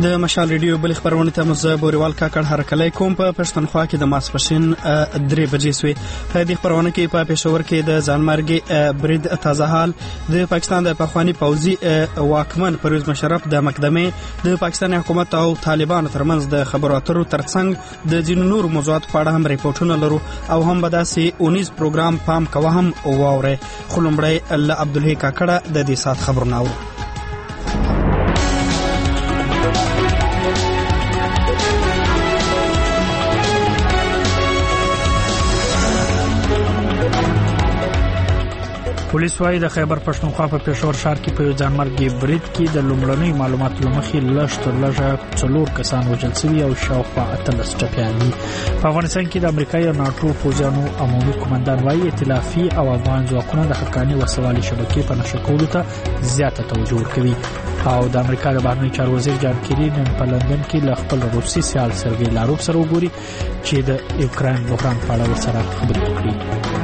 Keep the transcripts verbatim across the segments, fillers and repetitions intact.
د مشال ریډیو بل خبرونه ته مزه بوریوال کاکړ هرکلی کوم. په پښتونخوا کې د ماسپښین درې بجې سوې. په دې خبرونه کې په پېښور کې د ځانمرګي برید تازه حال، د پاکستان د پخوانی پوځي واکمن پرویز مشرف د مقدمې، د پاکستان حکومت او طالبانو ترمنځ د خبرو اترو ترڅنګ د ځینو نور موضوعات په اړه هم ریپورتونه لرو او هم به داسې اونیز پروګرام پام کوه هم واورئ. خو لومړی له عبدالحی کاکړه د دې ساعت خبرونه اورو. پولیس وايي د خیبر پښتونخوا په پېښور ښار کې په یو ځانمرګي برید کې د لومړنۍ معلوماتو له مخې لږ تر لږه څلور کسان وژل شوي او شاوخوا اتلس ټپیان دي. په افغانستان کې د امریکا او ناټو پوځیانو عمومي قومندان وايي ائتلافي او افغان ځواکونه د حقاني وسوالي شبکې په نښه کولو ته زیاته توجه ورکوي. او د امریکا د بهرنی چارو وزیر جان کیری نن په لندن کې له خپل روسي سیال سرګي لاروف سره وګوري چې د یوکرين بحران په اړه ورسره خبرې وکړي.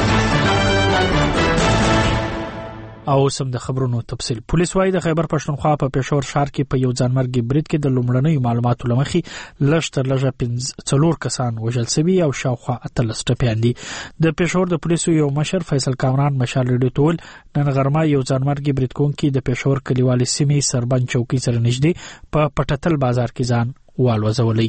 او سم د خبرونو تفصیل. پولیس وايي د خیبر پښتونخوا په پېښور ښار کې په یو ځانمرګي برید کې د لومړنۍ معلوماتو لمخې لږ تر لږه څلور کسان وژل شوي او شاوخوا اتلس ټپیان دي. د پېښور د پولیسو یو مشر فیصل کامران مشال ریډیو ته ویل نن غرمه یو ځانمرګي برید کوونکي د پېښور کلیوالي سیمې سربند چوکۍ سره نږدې په پټتل بازار کې ځان والوځولی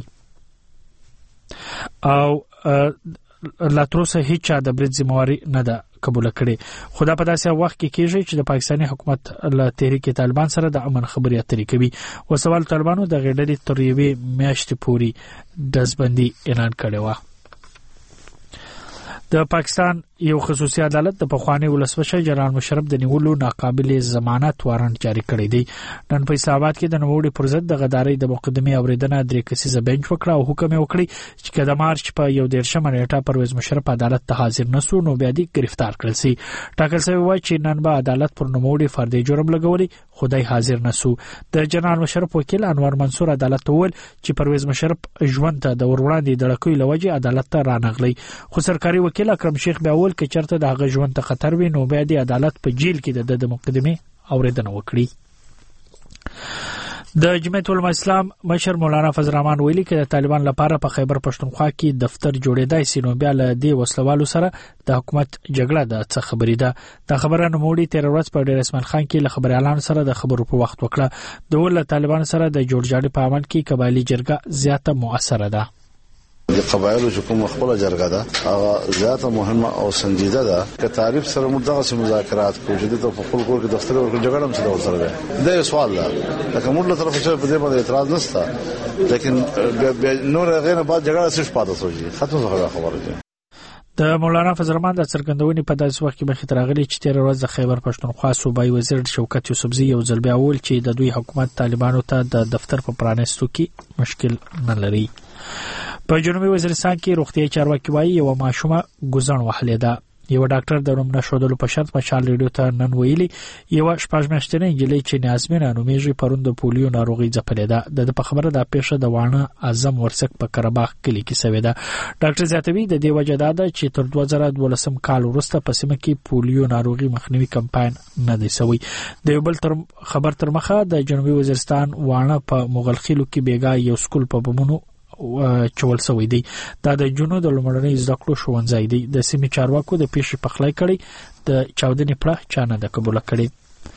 او لا تر اوسه هیڅ چا د برید ذمہواری نه ده قبول کړي. خدا په داسې وخت کې کېږي چې د پاکستاني حکومت له تحریک طالبان سره د امن خبرې اترې کوي. وسوال طالبانو د غېډلې تر یوې میاشتې پورې دزبندي اعلان کړی و. د پاکستان یو خصوصي عدالت د پخوانی ولسمشر جنرال مشرف د نیولو ناقابل ضمانت وارنټ جاری کړی دی. نن په اسلام کې د نوموړي پر ضد د غدارۍ د مقدمې اوریدنه درې کسیزه بنچ وکړه او حکم یې وکړی چې کله مارچ په یو دیرشمه نیټه پرویز مشرف عدالت ته حاضر نشو نو بیا دې گرفتار کړل شي. ټاکل شوی و چې نن به عدالت پر نوموړي فردي جرم لګولي، خدای حاضر نشو. د جنرال مشرف وکیل انور منصور عدالت ته ویل چې پرویز مشرف ژوند ته د وروړاندې دړکوي لوجه عدالت ته رانغلی. خو سرکاري وکیل اکرم شیخ بیا ول کې چرته د هغه ژوند ته خطر وي نو بیا د عدالت په جیل کې د مقدمې اوریدنه وکړي. د جمعیت العلماء اسلام مشر مولانا فضل الرحمن ویلي چې د طالبان لپاره په خیبر پښتونخوا کې دفتر جوړېدای سي نو بیا له دې وسلوالو سره د حکومت جګړه ده څه خبرې ده. دا خبره نوموړي تیر ورځ په ډیر اسمان خان کې له خبريالانو سره د خبرو په وخت وکړه. د ول طالبان سره د جوړجاړي په عمل کې قبایلی جرګه زیاته موثره ده. د قبایلو چې کوم خپل جرګه ده هغه زیاته مهمه او سنجیده ده. که تعریف سره مدغه سم مذاکرات کوجدي ته په خپل کور کې دفتر ورکړي جګړه هم سره ورسره ده. دا سوال ده لکه موږ له طرفه چې په دې باندې اعتراض نشته، لیکن نور غیر بعد جګړه څه پاتې سوځي ختم څه خبره ده. د مولانا فضل الرحمن د څرګندونې په داسې وخت کې مخې ته راغلي چې تیر ورځ د خیبر پښتونخوا صوبایي وزیر شوکت یوسفزي یو ځل بیا وویل چې د دوی حکومت طالبانو ته د دفتر په پرانیستو کې مشکل نه لري. په جنوبي وزیرستان کې روغتیايي چارواکي وايي یو ماشومه ګوزن وهلې ده. یو ډاکټر د نوم نشودلو په شرط مشال ریډیو ته نن ویلي یو شپږ میاشتنۍ نجلۍ چې نازمینه نومیږي پروند د پولیو ناروغي ځپلې ده. د په خبره د پیښه د وانه اعظم ورسک په کرباغ کلی کې شوې ده. ډاکټر زیاتوي د دې وجه ده چې تر دوه زره دولسم کال وروسته په سیمه کې پولیو ناروغي مخنیوي کمپاین نه دی شوی. د یو بل تر خبر تر مخه د جنوبي وزیرستان وانه په مغلخیلو کې بیګا یو سکول په بمونو چول سوی دی. دا د جنو د لومړنۍ زده کړو ښوونځی دی. د سیمې چارواکو د پیښې پخلی کړي د چاودنې پړه چا نه ده قبوله کړې.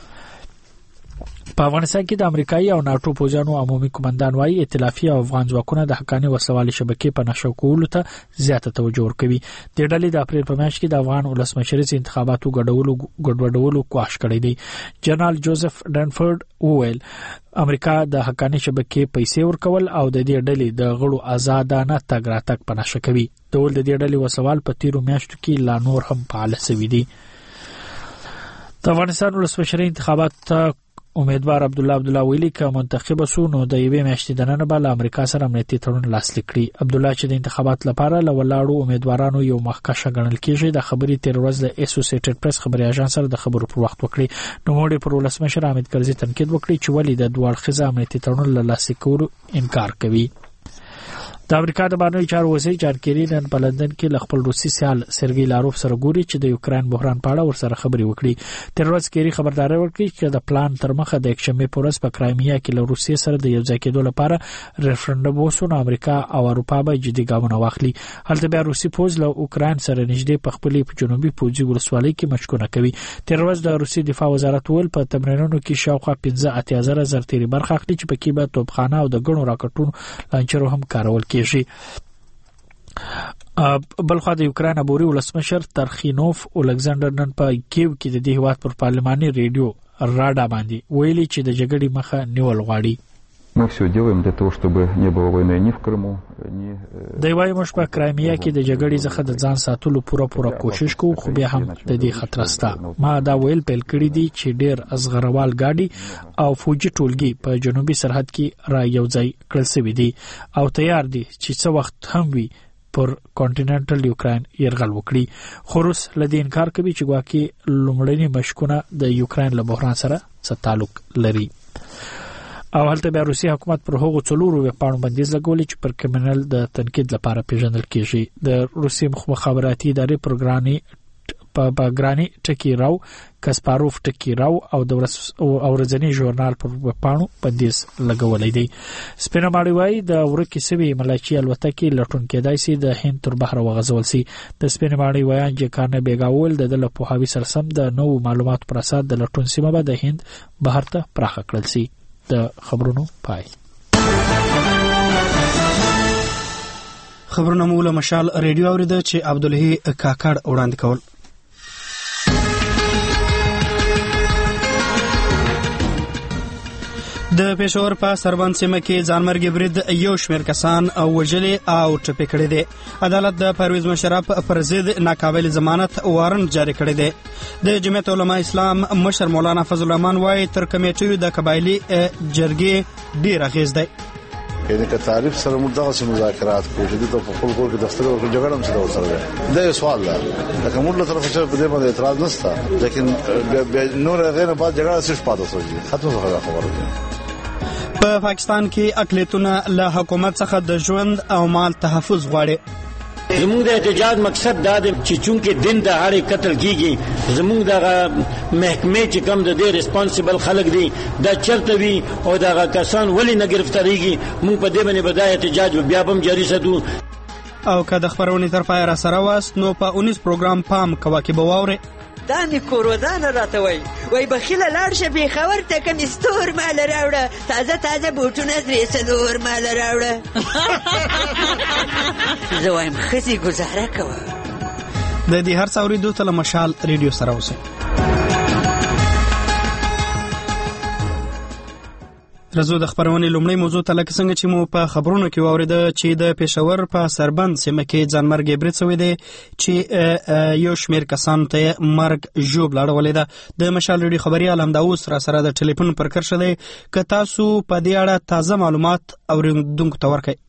په افغانستان کې د امریکایي او ناټو پوځیانو عمومي قومندان وايي ائتلافي او افغان ځواکونه د حقاني وسوالي شبکې په نښه کولو ته زیاته توجه ورکوي. د ډلې د اپریل په میاشت کې د افغان ولسمشریز انتخاباتو ګډولو ګډوډولو کوښښ کړی دی. جنرال جوزف ډنفورد وویل امریکا د حقاني شبکې پیسې ورکول او د دې ډلې د غړو آزادانه تګ راتګ په نښه کوي. د ول د دې ډلې وسوال په تیرو میاشتو کې لا نور هم فعال شوي دي. د افغانستان ولسمشري انتخابات امیدوار عبدالله عبدالله ویلي که منتخب شو نو د یوې میاشتې دننه به له امریکا سره امنیتي تړون لاسلیک کړي. عبدالله چې د انتخابات لپاره له ولاړو امیدوارانو یو مخکشه ګڼل کېږي د خبرې تیر ورځ د اسوسییټډ پریس خبري اژانس سره د خبرو پر وخت وکړي. نوموړي پر ولسمشر حامد کرزي تنقید وکړي چې ولې د دوه اړخیزه امنیتي تړون له لاسلیک کولو انکار کوي. د امریکا د بهرنیو چارو وزیر جان کیری نن په لندن کې له خپل روسي سیال سرګی لاروف سره ګوري چې د یوکرين بحران په اړه ورسره خبرې وکړي. تر ورځ کیری خبرداري ورکړي چې د پلان تر مخه د یکشنبه په ورځ په کرایمیا کې له روسیې سره د یو ځای کېدو لپاره ریفرندوم وسونه امریکا او اروپا به جدي ګامونه واخلي. هلته بیا روسي پوز له اوکرين سره نږدې په خپلې په جنوبي پوځي ولسوالۍ کې مشکونه کوي. تر ورځ د روسي دفاع وزارت ول په تمرینونو کې شاوخوا پنځه اتیا زره زرتيري برخه اخلي چې پکې به توپخانه او د ګڼو راکټونو لانچرو هم کارول کیږي. بلخو د یوکرين عبوري ولسمشر ترخینوف اولکساندر نن په کیو کې د دې هیواد پر پارلماني ریډیو راډا باندې ویلي چې د جګړې مخه نیول غواړي. Мы все делаем для того, чтобы не было войны ни в Крыму, ни د وای مش په کرایمیا کې د جګړې څخه د ځان ساتلو پوره پوره کوشش کوو، خو بیا هم د دې خطر شته. ما دا ویل پیل کړی دی چې ډېر ازغروال ګاډي او فوجي ټولګي په جنوبي سرحد کې را یوځای کړل شوی دي او تیار دي چې څه وخت هم وي پر کانټیننټل یوکرين يرغل وکړي. خو روس لدې انکار کوي چې ګواکې لومړني مشکونه د یوکرين له بحران سره څه تعلق لري. او هلته بیا روسي حکومت پر هغو څلورو ویبپاڼو بندیز لګولې چې پر کریمینل د تنقید لپاره پیژندل کیږي. د روسي مخابراتي ادارې پروګرامي په باګراني ټکی راو کاسپاروف ټکی راو او د ورځنی ژورنال پر ویبپاڼو بندیز لګولې دی. سپینه ماړی وای د ورکی سوي ملایچی الوتکې لټون کېدای سي د هند تر بحر وغځول سي. د سپینه ماړی وایان چې کارنه بیګاول د دله په هاوی سرسم د نو معلومات پر اساس د لټون سیمه به د هند بحر ته پراخه کړل سي. د خبرونو پای. خبرونه مولا مشال ریډیو اوریده چې عبدالهی کاکړ وړاندې کول. د پېښور په سربند سیمه کې ځانمرګي برید یو شمېر کسان او وژلي او ټپي کړي دي. عدالت د پرویز مشرف پر ضد ناقابل ضمانت وارنټ جاری کړی دی. د جمعیت علماء اسلام مشر مولانا فضل الرحمن وايي تر کمیټې د قبایلی جرګې ډیر اغیز دی. یعنی که تعریف سره مدغه سم مذاکرات کوي چې د خپل کور کې دفتر او جګړه هم سره وسره ده. سوال ده لکه موږ له طرف چې په دې باندې اعتراض نشته، لیکن نور غیر بعد جګړه صرف پاتې شوی ختم خبره ده. په پاکستان کې اقلیتونه له حکومت څخه د ژوند او مال تحفظ غواړي. زموږ د احتجاج مقصد دا دی چې چونکه دین د هړې قتل کیږي، زموږ د محکمې چې کوم د دې ریسپانسیبل خلک دي دا چرته وي او دا کسان ولی نه گرفتاریږي، موږ په دې باندې بدای احتجاج بیا هم جاری ساتو. او که د خبرونې تر پای را سره واست نو په اونیس پروګرام پام کوه کې به واورئ. دا می کورودان راته وای وای بخیله لاړ شه به خبر ته کم استور مال راوړه، تازه تازه بوټونه درې څلور مال راوړه. زه وایم خزي گزاره کوه. د دې هر څه اورېدو ته له مشال ریډیو سره اوسئ. رزو د خبرونې لومړی موضوع ته لکه څنګه چې مو په خبرونو کې واورېده چې د پېښور په سربند سیمه کې ځانمرګي برید شوی دی چې یو شمېر کسانو ته مرګ ژوبله اړولې ده. د مشال ریډیو خبري عالم داوس را سره د ټلیفون پر کرښه دی. که تاسو په دې اړه تازه معلومات اورېدونکو ته ورکړئ.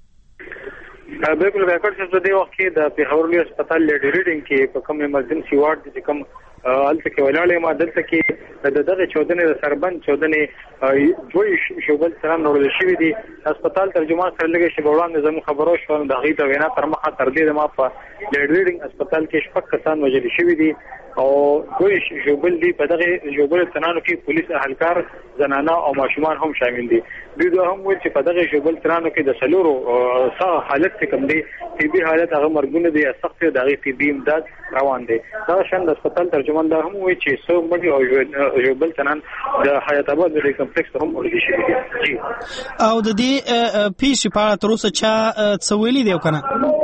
بالکل ریکارډ چې د دې وخت کې د پېښور لوی هسپتال لیډي ریډینګ کې په کوم ایمرجنسي وارډ کې کوم الته کې ولاړې ما دلته کې د دغه چودنې د سربند چودنې دوی شوبل سره نورل شوی دي. هسپتال ترجمان سره لګي چې وړاندې زمو خبرو شو د غي د وینا تر مخه تر دې ما په لیډ ریډینګ هسپتال کې شپږ کسان وژل شوی دي او دوی شوبل دي. په دغه شوبل تنانو کې پولیس اهلکار زنانه او ماشومان هم شامل دي. دوی هم وایي چې په دغه شوبل تنانو کې د سلورو صح حالت کم دي، طبي حالت هغه مرګونه دي، سخت دغه طبي امداد روان دي. دا شان د هسپتال ترجمان دا هم وایي چې سو مړي او شوبل تنان د حیات آباد د کمپلیکس هم ورته شي دي. او د دې پیښې په اړه تر اوسه چا څه ویلي دی کنه؟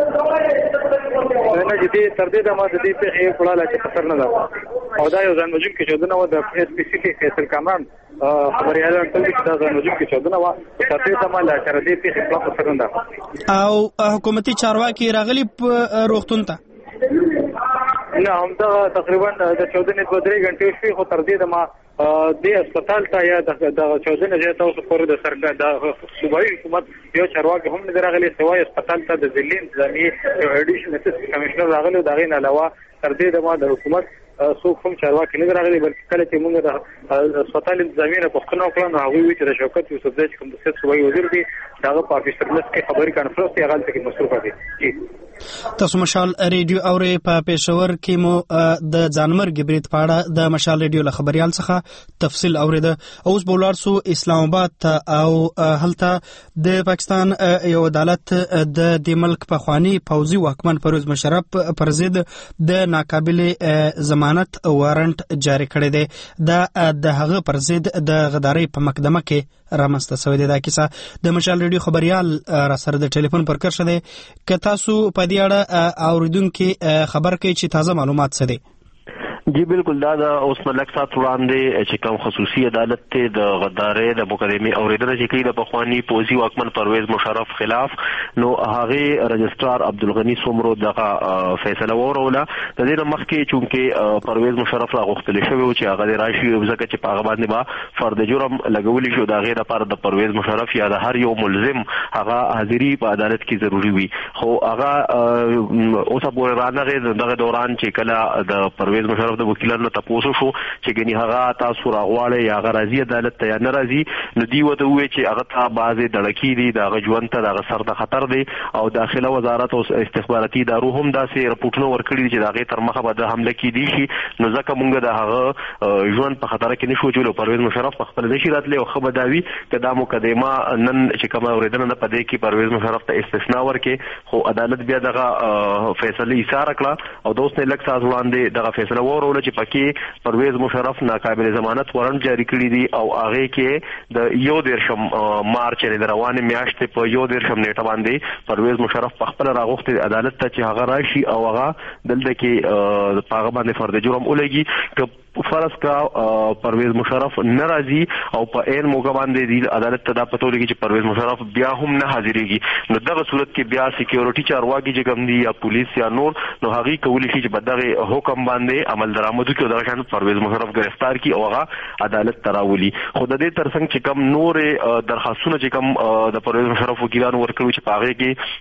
نه دې تر دې د ما د دې په هي په اړه چې خطر نه ده او دا یو ځان مجم کې چودنه و د اس پی سی کې فیصل کامران خبري اعلان کړی چې دا ځان مجم کې چودنه و تر دې د ما لا تر دې په خپل خطر نه ده. او حکومتي چارواکي راغلي په روغتون ته؟ نه هم دا تقریبا د چودنې په درې غنټې شوي، خو تر دې د ما د هسپتال ته یا د چودنې ځای ته اوس پورې د سرګا د صوبایي حکومت یو چارواکي هم نه راغلي، سوای هسپتال ته د ځلین ځمې یو اډیشنل اسسټنټ کمشنر راغلی. دا غي نه علاوه تر دې دمه د حکومت څوک هم چارواکي نه راغلي، بلکې کله چې موږ د اسپیټال انتظامیه نه پوښتنه وکړه نو هغوی وایي چې د شوکت یوسفزی چې کوم د صحت صوبایي وزیر دی د هغه په افیسر لست کې خبري کانفرنس دی هغه هلته کې مصروفه دی. تاسو مشال ریډیو اورئ. په پېښور کې مو د ځانمرګ برید په اړه د مشال ریډیو له خبريال څخه تفصیل اوریده. اوس به ولاړ سو اسلام آباد او هلته د پاکستان یو عدالت د دې ملک پخوانی پوځي واکمن پرویز مشرف پر ضد د ناقابل ضمانت وارنټ جاری کړی دی. دا د هغه پر ضد د غدارۍ په مقدمه کې رامنځته شوې ده. دا کیسه د مشال ریډیو خبريال را سره د ټلیفون پر کر شوه. که تاسو په دې اړه اوریدونکو خبر کوي چې تازه معلومات څه دي؟ جی بالکل دا د اوس ملک سات وړاندې چې کوم خصوصي عدالت ته د غدارۍ د مقدمې اوریدنه چې کوي د پخوانی پوځي واکمن پرویز مشرف خلاف، نو هغه رجسترار عبدالغنی سومرو دغه فیصله وروله. د دې مخکې چې پرویز مشرف راغوښتل شوی چې هغه راشي ځکه چې په هغه باندې با فرد جرم لګولې شو، د غیر لپاره د پرویز مشرف یا د هر یو ملزم هغه حاضری په عدالت کې ضروری وي. خو هغه اوس په ورانه دغه دوران چې کله د پرویز مشرف د وکیلانو تاسو شو چې ګنې هغه تاسو راغواړي یا هغه راځي عدالت ته یا نه راځي، نو دی وته وی چې هغه ته بعضې دړکی دي د هغه ژوند ته د سر د خطر دی، او داخله وزارت او استخباراتي ادارو هم داسې رپورټونه ورکړي دي چې د هغې تر مخه به د حمله کیدی شي. نو ځکه مونږ د هغه ژوند په خطر کې نشو چولو. پرویز مشرف په خپل نشي راتلی او خبر داوي که دا مقدمه نن چې کومه اورېدنه نه پدې کې پرویز مشرف ته استثناء ورکړي، خو عدالت بیا دغه فیصله ایثار کړه او د اوس نه لږ ساعت وړاندې دغه فیصله وروله چې پکې پرویز مشرف ناقابل ضمانت وارنټ جاری کړی دی او هغه کې د یو دیرشم مارچ د روانې میاشتې په یو دیرشم نیټه باندې پرویز مشرف په خپل راغوښتي عدالت ته چې هغه راشي او هغه دلته کې په هغه باندې فرد جرم ولګي که فرض کا پرویز مشرف ناراضي او په عین موګه باندې دی عدالت ته دا پته ولګي چې پرویز مشرف بیا هم نه حاضرېږي، نو دغه صورت کې بیا سکیورټي چارواکي چې کوم دي یا پولیس یا نور، نو هغه کولی شي چې په دغه حکم باندې عمل درآمد وکړي او دغه شان پرویز مشرف گرفتار کی او هغه عدالت تراولي. خو د دې ترڅنګ چې کوم نور درخواستونه چې کوم د پرویز مشرف وکیلانو ورکړي چې پاغه کې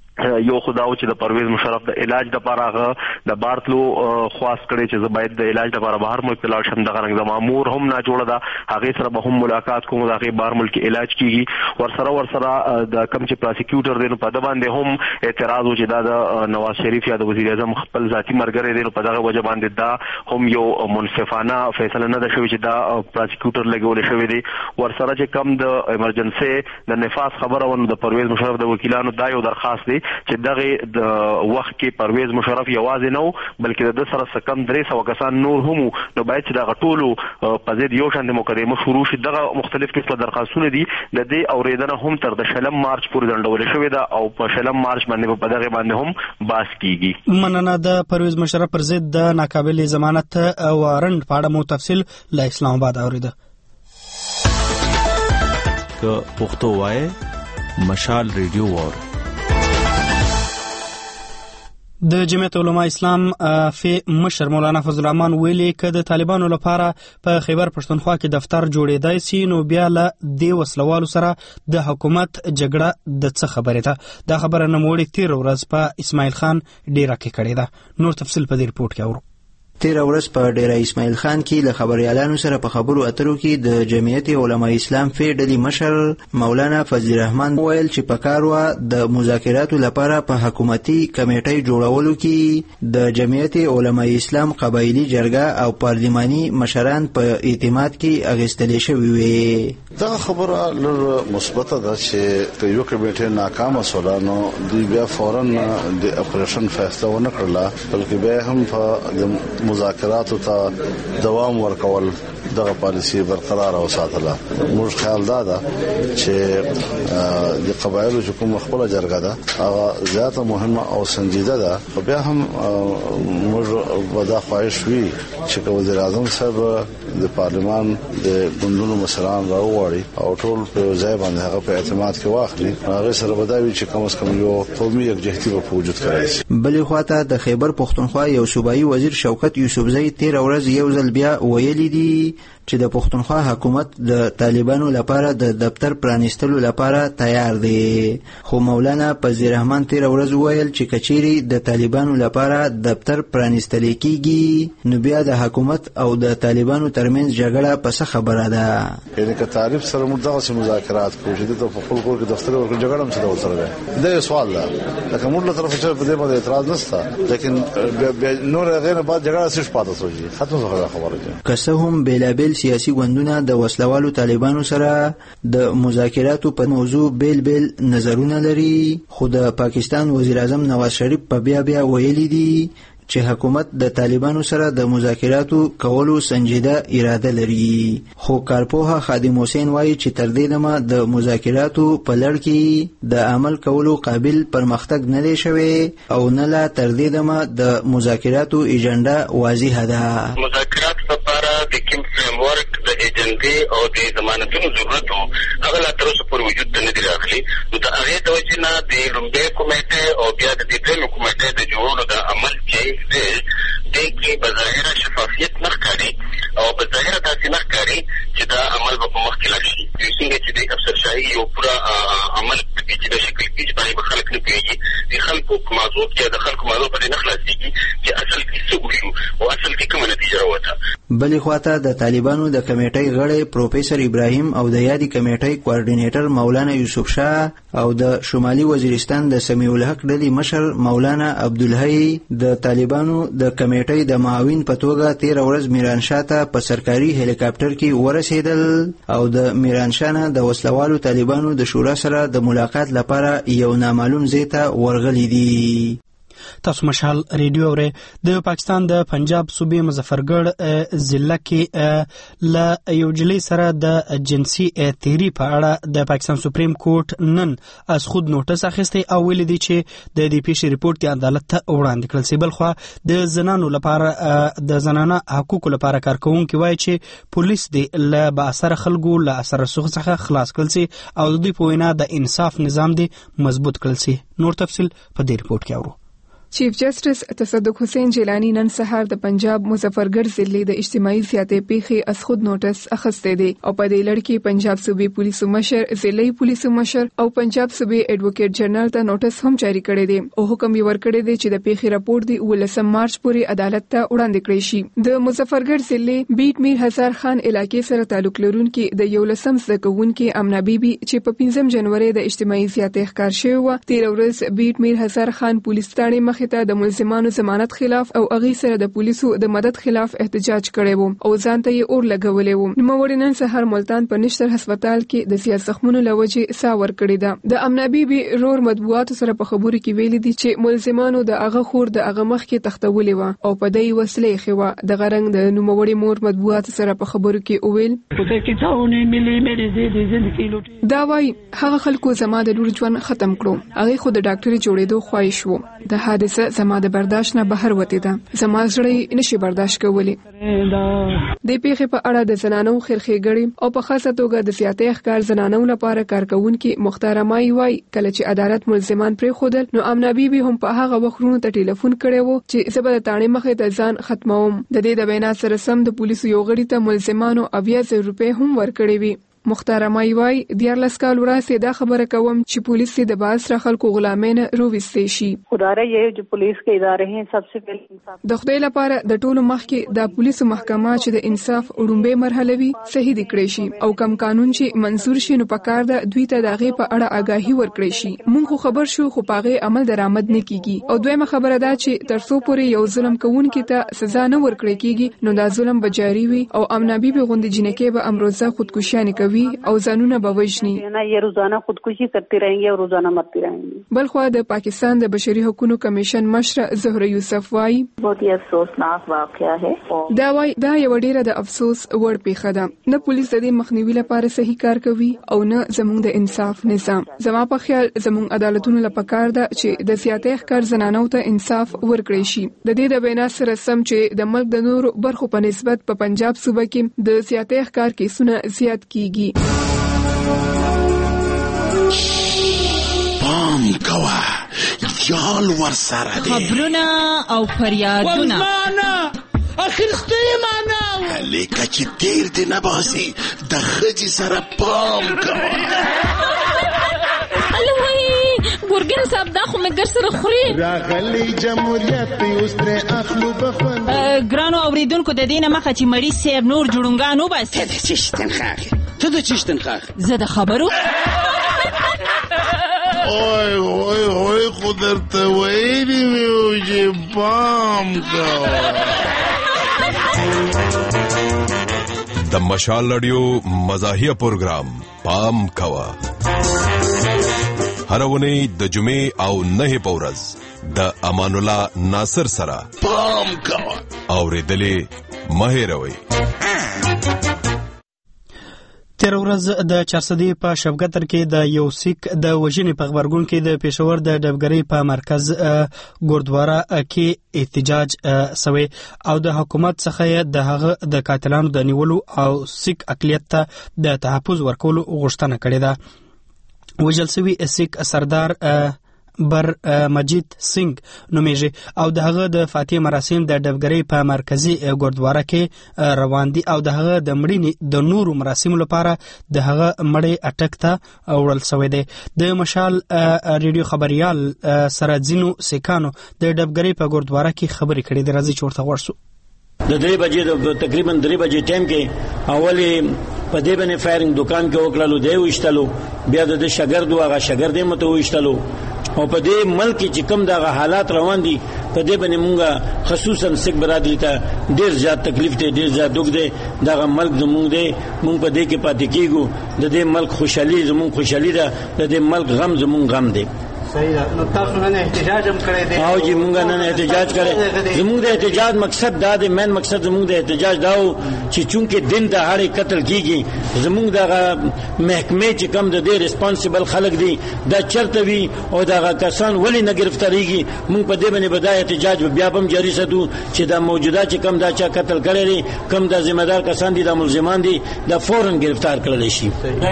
یو خداو چې د پرویز مشرف د علاج د لپاره هغه د بارتلو خواست کړي چې زه باید د علاج لپاره بهر ملک لاړ شم، دغه رنګ د مامور هم نه جوړه ده، هغه سره به هم ملاقات کوم، هغه بهر ملک علاج کیږي. ورسره ورسره د کم چې پروسیکیوټر دی نو په د باندې هم اعتراض و چې دا د نواز شریف یا د وزیر اعظم خپل ذاتی مرګري دی، نو په دغه وجه باندې دا هم یو منصفانه فیصله نه ده شوې چې دا پروسیکیوټر لګول شوی دی. ورسره چې کم د ایمرجنسي د نفاس خبره ونه د پرویز مشرف د وکیلانو دا یو درخواست دی چې دغه د وخت کې پرویز مشرف یوازې نه بلکې د سره سکم درې سوه کسان نور هم، نو باید چې دغه ټولو په ضد یو شان د مقدمه شروع شي. دغه مختلف قسمه درخواستونه دي، د دې اوریدنه هم تر د شلم مارچ پورې ځنډول شوې ده او په شلم مارچ باندې په دغه باندې هم باس کیږي. مننه. د پرویز مشرف پر ضد د ناقابل ضمانت وارنټ په اړه مو تفصیل له اسلام آباد اوریده. که پښتو وای مشال ریډیو وور. د جمعیت علماء اسلام فی مشر مولانا فضل الرحمن ویلي که د طالبانو لپاره په خیبر پښتونخوا کې دفتر جوړېدای سي نو بیا له دې وسلوالو سره د حکومت جګړه د څه خبرې ده. دا خبره نوموړي تیر ورځ په اسماعیل خان ډیره کې کړې ده. نور تفصیل په دې رپورټ کې اورو. تیر ورځ په ډیره اسماعیل خان کې له خبريالانو سره په خبرو اترو کې د جمعیت علماء اسلام فی ډلې مشر مولانا فضل الرحمن ویل چې په کار و د مذاکراتو لپاره په حکومتي کمیټې جوړولو کې د جمعیت علماء اسلام قبایلی جرګه او پارلماني مشران په اعتماد کې اغستل شوی وي. دا خبره لږ مثبت ده چې یو کمیټه ناکامه شوه نو دوی بیا فورا د اپریشن فیصله ونه کړله، بلکې بیا هم په مذاکراتو ته دوام ورکول دغه پالیسی برقرار او ساتله. موږ خیال دا ده چې د قبایلو چې کوم خپل جرګه ده هغه زیاته مهمه او سنجیده ده، خو بیا هم موږ ودا خواهش وی چې وزیر اعظم صاحب د پارلمان د ګوندونو مشران راوړي او ټول په ځای باندې هغه په اعتماد کې واخلي، هغه سره بداوي چې کوم څه کوم یو قومي یکجهتي په وجود کړی. بلې خواته د خیبر پښتونخوا یو صوبایي وزیر شوکت یوسفزی تیر ورځ یو ځل بیا ویلي دي چې د پښتونخوا حکومت د طالبانو لپاره د دفتر پرانیستلو لپاره تیار دی. خو مولانا فضل الرحمن تیر ورځ وویل چې کچيري د طالبانو لپاره دفتر پرانیستل کیږي نو بیا د حکومت او د طالبانو ترمنځ جګړه پس خبره ده. یعنی که طالب سره موږ دغه مذاکرات کوو چې د خپل کور کې دفتر ورکړي جګړه هم سره وسره ده. سوال ده لکه موږ له طرفه چې په دې باندې اعتراض نشته لیکن نور غیر بعد جګړه څه پاتې شوږي ختم خبره خبره ده. که څه هم بیلابل سیاسي ګوندونه د وسلوالو طالبانو سره د مذاکراتو په موضوع بیل بیل نظرونه لري، خو د پاکستان وزیر اعظم نواز شریف په بیا بیا ویلي دي چې حکومت د طالبانو سره د مذاکراتو کولو سنجیده اراده لري. خو کارپوه خادم حسین وایي چې تر دې دمه د مذاکراتو په لړ کې د عمل کولو قابل پرمختګ نه دی شوی او نه لا تر دې دمه د مذاکراتو ایجنډا واضحه ده. مذاکرات لپاره د کوم فریم ورک د ایجنډې او د ضمانتونو ضرورت هغه لا تر اوسه پورې وجود ته نه دی راغلی. نو د هغې د وجې نه د لومړۍ کمیټې او بیا د درېیمې کمیټې د جوړولو د عمل چې دې کې بظاهره شفافیت نه ښکاري او بظاهره داسې نه ښکاري چې دا عمل به په مخ کې لاړ شي. څنګه چې د افسرشاهي یو پوره عمل په پیچیده شکل کې چې باندې به خلک نه پوهېږي، د خلکو په موضوع کې د خلکو موضوع باندې نه خلاصېږي چې اصل کې څه وشو او اصل کې کومه نتیجه راوته. بلې خواته د طالبانو د کمیټۍ غړی پروفیسر ابراهیم او د یادې کمیټۍ کوارډینیټر مولانا یوسف شاه او د شمالي وزیرستان د سمیع الحق ډلې مشر مولانا عبدالحی د طالبانو د کمیټۍ د معاون په توګه تیر ورځ میرانشاه ته په سرکاري هلیکاپټر کې ورسېدل او د میرانشاه نه د وسلوالو طالبانو د شورا سره د ملاقات لپاره یو نامعلوم ځای ته ورغلي دي. تاسو مشال ریډیو اورئ. د پاکستان د پنجاب صوبې مظفرګړ ضلع کې ل یو جلې سره د جنسي تیری په اړه د پاکستان سپریم کورټ نن از خود نوټس اخیستی او ویل دي چې د دې پیښې ریپورت د عدالت ته وړاندې کړل شي. بل خو د زنانو لپاره د زنانه حقوقو لپاره کارکونکي وایي چې پولیس د ل با اثر خلکو له اثر رسوخ څخه خلاص کړل شي او د دې په وینا د انصاف نظام دی مضبوط کړل شي. نور تفصیل په دې ریپورت کې اورو. چیف جسټس تصدق حسین جیلانی نن سهار د پنجاب مظفرګړ ضلع د اجتماعي زیاتې پیښې از خود نوټس اخیسته دي او په دې لړ کې پنجاب صوبې پولیسو مشر، ضلعي پولیسو مشر او پنجاب صوبې ایڈوکیټ جنرال ته نوټس هم جاری کړی دی او حکم یې ورکړی دی چې د پیښې راپور دی ولسم مارچ پورې عدالت ته وړاندې کړی شي. د مظفرګړ ضلع بیت میر هزار خان علاقې سره تعلق لرونکي د یو لسم زده کوونکي امنا بیبي چې په پنځم جنوري د اجتماعي زیاتې ښکار شوی و، تیر ورځ بیت میر هزار خان پولیس ثانې مخې ته د ملزمانو ضمانت خلاف او اغي سره د پولیسو د مدد خلاف احتجاج کړی وو او ځان ته یې اور لګولې وو. نوموړي نن سهار ملتان په نشتر هسپتال کې د سیاست زخمونو لوجې سا ور کړی ده. د امنا بیبي رور مطبوعات سره په خبرو کې ویلي دي چې ملزمانو د اغه خور د اغه مخ کې تختولې و او په دې وسلې خو د غرنګ د نوموړي مور مطبوعات سره په خبرو کې اویل دا وایي هغه خلکو زما د لور ژوند ختم کړو، هغه خو د ډاکټري جوړېدو خواهش وو. د حادثه زما د برداشت نه بهر وتی ده، زما زړه نشي برداشت کولی. د پیښې په اړه د زنانو خیرخېګړي او په خاصه توګه د سیاتې ښکار زنانو لپاره کارکونکي محترمای وای کله چې عدالت ملزمان پرې خودل نو امنا بیبي هم په هغه وختونو ته ټلیفون کړی وو چې زبر تاڼې مخې ته ځان ختموم. د دې د وینا سره سم د پولیسو یو غړي ته ملزمانو اویا زره روپۍ هم ورکړې وي. مختارمای وای دیارلس کال وړاندې دا خبره کوم چې پولیس د باز را خلکو غلامین رويستې شي. خدای یې چې پولیس کې ادارې هي سبسه پهل انصاف د خدای لپاره د ټولو مخ کې د پولیسو محکمه چې د انصاف وړومبه مرحله وي صحیح د کړی شي او کم قانون چې منزور شي نو پکار ده دوی ته دغه په اړه آگاهي ورکړي شي. مونږ خبر شو خو پاغه عمل درآمد نه کیږي او دویمه خبره ده چې ترڅو پورې یو ظلم کوونکي ته سزا نه ورکړي کیږي نو دا ظلم به جاری وي او امنا بیبي غوندې جنکه به امروزه خودکشي کوي او ځانونه به وژني. نه یې روزانه خودکشي کوي رہیں او روزانه مرتي رہیں. بلخو د پاکستان د بشري حقوقو کمیشن مشر زهره یوسف وای بہت ہی افسوسناک واقعہ ہے. دا وای دا یو ډیره د افسوس وړ پیښه ده. نه پولیس د دې مخنیوي لپاره صحیح کار کوي او نه زموږ د انصاف نظام. زما په خیال زموږ عدالتونو لپاره کار ده چې د سیاتې ښکار زنانو ته انصاف ورکړي شي. د دې د وینا سره سم چې د ملک د نورو برخو په نسبت په پنجاب صوبه کې د سیاتې ښکار کیسونه زیات کیږي. پام کوا یال ور سره دی خبرونه او فریادونه اخیسته معنا لکه چې تیر دې نه باسي د ښځې سره پام کوه. ګورګین صاحب دا خو مې ګر سره خوري. راغلی جمهوریت اوس ترې اخلو بخوند. ګرانو اوریدونکو د دې نه مخه چې مړي صاحب نور جوړونګان وباسي. ته د چشتنخاغ ته د چشتنخاغ زه د خبرو اوی اوی اوی خو درته ویلي مې و چې پام کوه. د مشال رادیو مزاحیه پروګرام پام کوه هر ونی د جمعې او نه په ورځ د امان الله ناصر سره پام کوه اورېدلې مه هېروئ. تیر ورځ د چارسدي په شبګتر کې د یو سیک د وژنې په خبرګون کې د پېښور د ډبګرۍ په مرکز ګوردواره کې احتجاج سوی او د حکومت څخه د هغه د قاتلانو د نیولو او سیک اقلیت ته د تحفظ ورکولو غوښتنه کړې ده. وژل سوي سیک سردار بر مجید سنگ نومیږي او د هغه د فاتح مراسم د ډبګرۍ په مرکزی ګوردواره کې روان دي او د هغه د مړینې د نورو مراسمو لپاره د هغه مړی اټک ته وړل شوی دی. د مشال ریډیو خبريال سره ځینو سیکانو د ډبګرۍ په ګوردواره کې خبرې کړې دي. راځي چې ورته ورسو. د درې بجې د تقریبا درې بجې ټایم کې اولې په دې باندې فایرینګ دکان کې وکړلو دی وشتلو بیا د شاګرد هغه شاګرد یې مته وشتلو او په دې ملک چې کوم دغه حالات روان دي په دې باندې مونږه خصوصا سیک برادری ته ډیر زیات تکلیف دی ډیر زیات دغ دی دغه ملک زمونږ دی مونږ په دې کې پاتې کیږو د دې ملک خوشحالي زمونږ خوشحالي ده د دې ملک غم زمونږ غم دی. صحیح ده. نو تاسو نن احتجاج هم کړی دی او جی مونږ نن احتجاج کړی. زمونږ د احتجاج مقصد دا دی مین مقصد زمونږ د احتجاج دا و چې چونکه دین د هړې قتل کیږي زمونږ دغه محکمې چې کم د دې ریسپانسیبل خلک دي دا چرته وي او دغه کسان ولی نه گرفتاریږي مونږ په دې باندې بدای احتجاج بیا هم جاری ساتو چې دا موجوده چې کم دا چا قتل کړی کم دا ذمہ دار کسان دي د ملزمان دي دا فورن گرفتار کړل شي.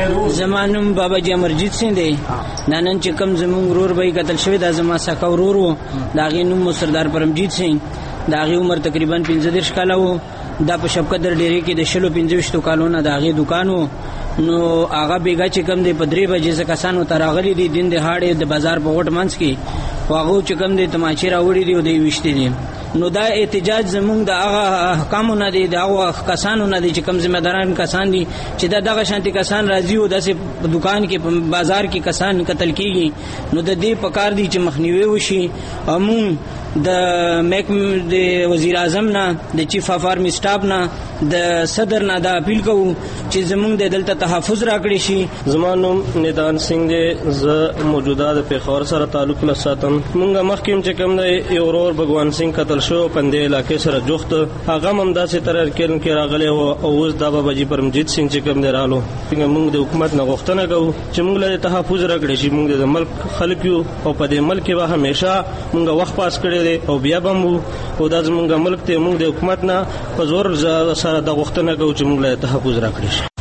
زمانم بابا جی امرجیت سین دی نن چې کم زمونږ ورور به قتل شوی دا زما سکه ورور وو دا غي نوم سردار پرمجیت سین دا غي عمر تقریبا پنځه دېرش کاله وو دا په شبکدر ډیری کې د شلو پنځه ویشتو کالونه دا غي دکان وو نو هغه بیګه چې کم دی په درې بجې څخه کسانو تراغلي دي دین د هاړې د بازار په غټ منځ کې واغو چې کم دی تماچې راوړي دی او دی وشتي دي نو دا احتجاج زمونږ د هغه احکامو نه دی د هغه کسانو نه دی چې کم ذمہ داران کسان دي چې دا دغه شانتي کسان راځي او داسې دکان کې په بازار کې کسان قتل کیږي نو د دې پکار دي چې مخنیوي وشي. امون د محکم د وزیر اعظم نه د چیف اف آرمی سټاف نه د صدر نه دا اپیل کوو چې زمونږ د دلته تحفظ راکړي شي. زمانوم ندان سنگ دی ز موجوده د پیښور سره تعلق لساتم مونږه مخکیم چې کوم د اورور بګوان سنگ قتل شو پندې علاقې سره جوخت هغه هم داسې تر کې کې راغلی او اوس د بابا جی پرمجیت سنگ چې کوم دی رالو موږ د حکومت نه غوښتنه کوو چې موږ له تحفظ راکړي شي. موږ د ملک خلک یو او په دې ملک کې به همیشه موږ وخت پاس کړی دی او بیا به مو او د زمونږ ملک ته موږ د حکومت نه په زور سره د غوښتنه کوو چې موږ له تحفظ راکړي شي.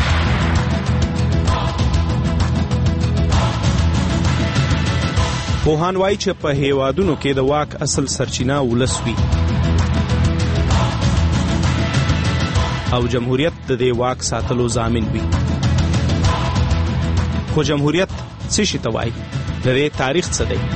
پوهان وایي چې په هیوادونو کې د واک اصل سرچینه ولس وي او جمهوریت د دې واک ساتلو ضامن وي. خو جمهوریت څه شي ته وایي؟ د دې تاریخ څه دی؟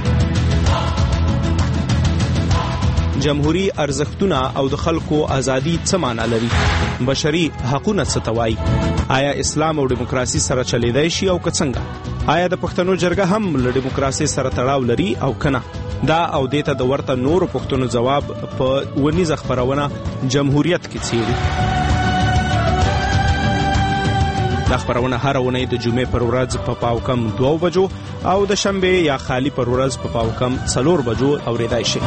جمهوری ارزښتونه او د خلکو ازادي څه معنا لري؟ بشري حقوقونه څه ته وایي؟ آیا اسلام او دیموکراسي سره چلیدای شي او که څنګه؟ آیا د پښتنو جرګه هم له دیموکراسي سره تړاو لري او کنه؟ دا او دیته د ورته نورو پښتنو جواب په ونیزه خبرونه جمهوریت کې څیړي. دا خبرونه هر ونې د جمعې پر ورځ په پاو کم دوه بجو او د شنبه یا خالی پر ورځ په پاو کم څلور بجو اوریدای شي.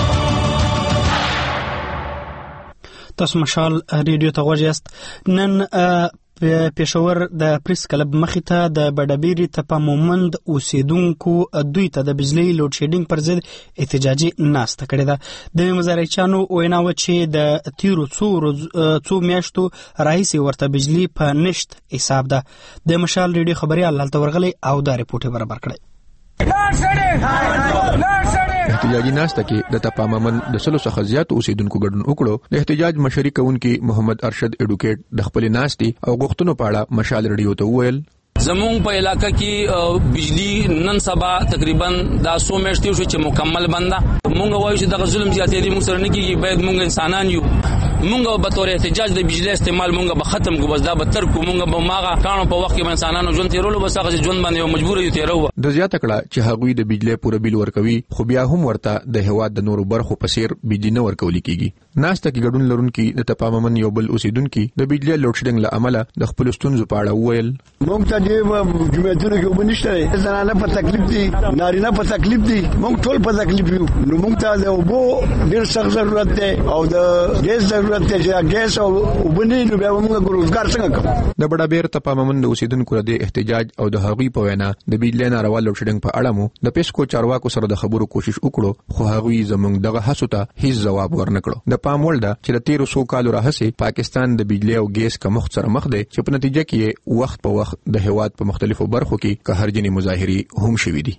تاسو مشال ریډیو ته غوږ یاست. نن پېښور د پریس کلب مخې ته د بډبیري تپه مومند اوسیدونکو دوی ته د بجلی لوډ شیډینګ پر ضد احتجاجي ناسته کړې ده. د مزارچیانو وینا و چې د تیرو څو څو میاشتو راهیسې ورته بجلی په نشت حساب ده. د مشال ریډیو خبريال هلته ورغلی او دا رپورټ برابر کړی. احتجاجي ناسته کې د تپاممن د سلو څخه زیات اوسیدونکو ګډون وکړو. د احتجاج مشري کوونکي محمد ارشد اډوکیټ د خپل ناستي او غوښتنو په اړه مشال رادیو ته وویل زمون په علاقہ کې بجلی نن سبا تقریبا دا سو میاشتې شو چې مکمل بنده مونږ وایو چې د ظلم زیاتې دي موږ سره نه کیږي باید مونږ انسانان یو مونږ به تور احتجاج د بجلی استعمال مونږ به ختم کو بس دا به تر کو مونږ به ماغه کانو په وخت کې انسانانو ژوند تیرولو بس هغه ژوند باندې مجبور یو تیرو د زیات کړه چې هغوی د بجلی پوره بیل ورکوي خو بیا هم ورته د هواد د نورو برخو په سیر بجلی نه ورکول کیږي. ناسته کې ګډون لرونکي د تپاممن یو بل اوسیدونکي د بجلی لوډ شیډینګ له امله د خپل ستونزو په اړه وویل مونږ ته دی جمعیتونو کې وبنشته زنانه په تکلیف دي نارینه په تکلیف دي مونږ ټول په تکلیف یو نو مونږ ته د اوبو ډیر سخت ضرورت دی او د ګیس ضرورت دی چې ګیس او وبني نو بیا موږ روزګار څنګه کوو. د بډابیر تپاممن د اوسیدونکو د احتجاج او د هغوی په وینا د بجلی ناروا لوډ شیډینګ په اړه مو د پیسکو چارواکو سره د خبرو کوشش وکړو خو هغوی زموږ دغه هڅو ته هیڅ ځواب ورنکړو. د پام وړ ده چې د تیرو څو کالو راهیسې پاکستان د بجلی او ګیس کمښت سره مخ دی چې په نتیجه کې وخت په وخت د هیواد په مختلفو برخو کې قهرجنې مظاهرې هم شوې دي.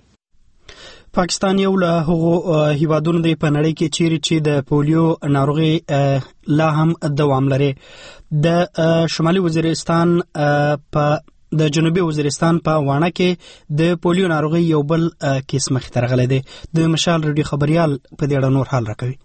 پاکستان یو له هغو هیوادونو دی په نړۍ کې چیرې چې د پولیو ناروغي لا هم دوام لري. د شمالي وزیرستان په د جنوبي وزیرستان په وانه کې د پولیو ناروغي یو بل کیس مخ ته راغلی دی. د مشال رادیو خبريال په دې اړه نور حال راکوي.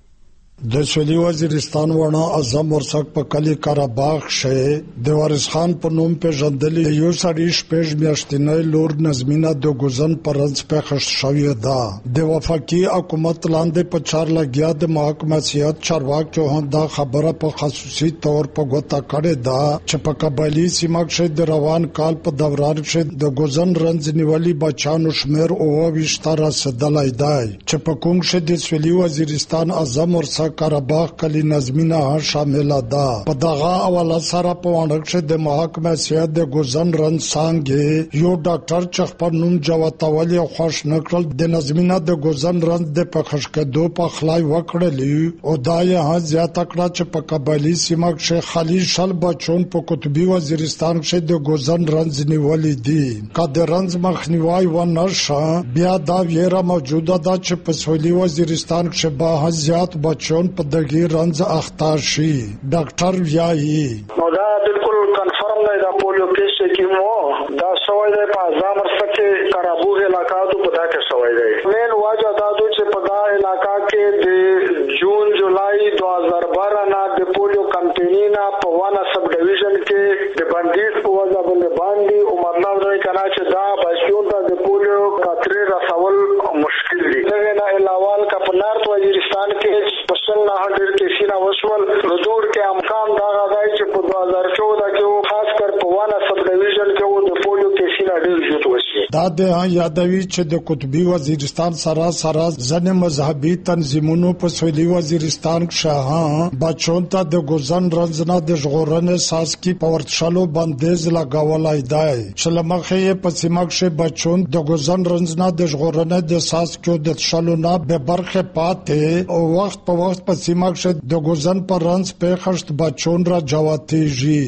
د سویلي وزیرستان ورنا اعظم ورسک په کلی کاراباغ شه د وارث خان په نوم پیژندل یو سړی شپږ میاشتنی لور نظمینا د ګوزن پرنس په خښ شوې ده. د وفاقي حکومت لاندې په چار لګیا د محکمه سیاست چارواک چوهان دا خبره په خصوصي تور په غوته کړې ده چې په قبایلی سیمه کې د روان کال په دوران کې د ګوزن رنځ نیولي بچانو شمیر او وشتره سدلای دی چې په کوم شه د سویلي وزیرستان اعظم ورسک کاراباغ کلی نظمینا شامل ده. په دغه اواله سره په وړاندې د محکمه سیاست د ګوزن رن څنګه یو ډاکټر چې خپل نوم جواتولي خوش نکړل د نظمینا د ګوزن رن د پخښ کېدو په خلای وکړلی او دا یې زیات کړه چې په قبایلی سیمه کې خالی شل بچون په قطبی وزیرستان کې د ګوزن رن نیولې دي. کله رنز مخنیوي و نشه بیا دا ویره موجوده ده چې په سویلي وزیرستان کې به زیات بچون په دغه رنځ اخته شي. ډاکټر ویایي نو دا بالکل کنفرم نه دا پولیو کیس کې مو دا شوی دی په اعظم ورسک کاراباغ علاقہ ته په دا کې شوی دی. مین واجه دا چې په دا علاقہ کې د جون جولای دو هزار بارہ نه د پولیو کمپینینا په وانا سب ډیویژن کې د بندیز په وجه باندې باندې او مطلب دی کنه چې دا بچیو ته د پولیو خطرې رسول مشکل دي. دغه نه علاوه کا په نارت وزیرستان کې نه هډر کې سینا وشول حضور کې امکان دا غواړي چې په دو هزار چودہ کې خاص کر په وانا سب ډیویژن کې و د پولیو کې سینا ډیر جوړ وشي. دا د یادوي چې د قطبی وزیرستان سره سره ځنې مذهبي تنظیمونو په سویلي وزیرستان کې شاه بچون ته د ګوزن رنځنه د ژغورنې ساس کې پورتشلو بندیز لګولای دی چې لمخې په سیمه کې بچون د ګوزن رنځنه د ژغورنې د ساس کې د شلو نه به برخه پاتې او وخت په وخت په سیمه کې د ګوزن پر رنځ په خشت بچون را جواتېږي.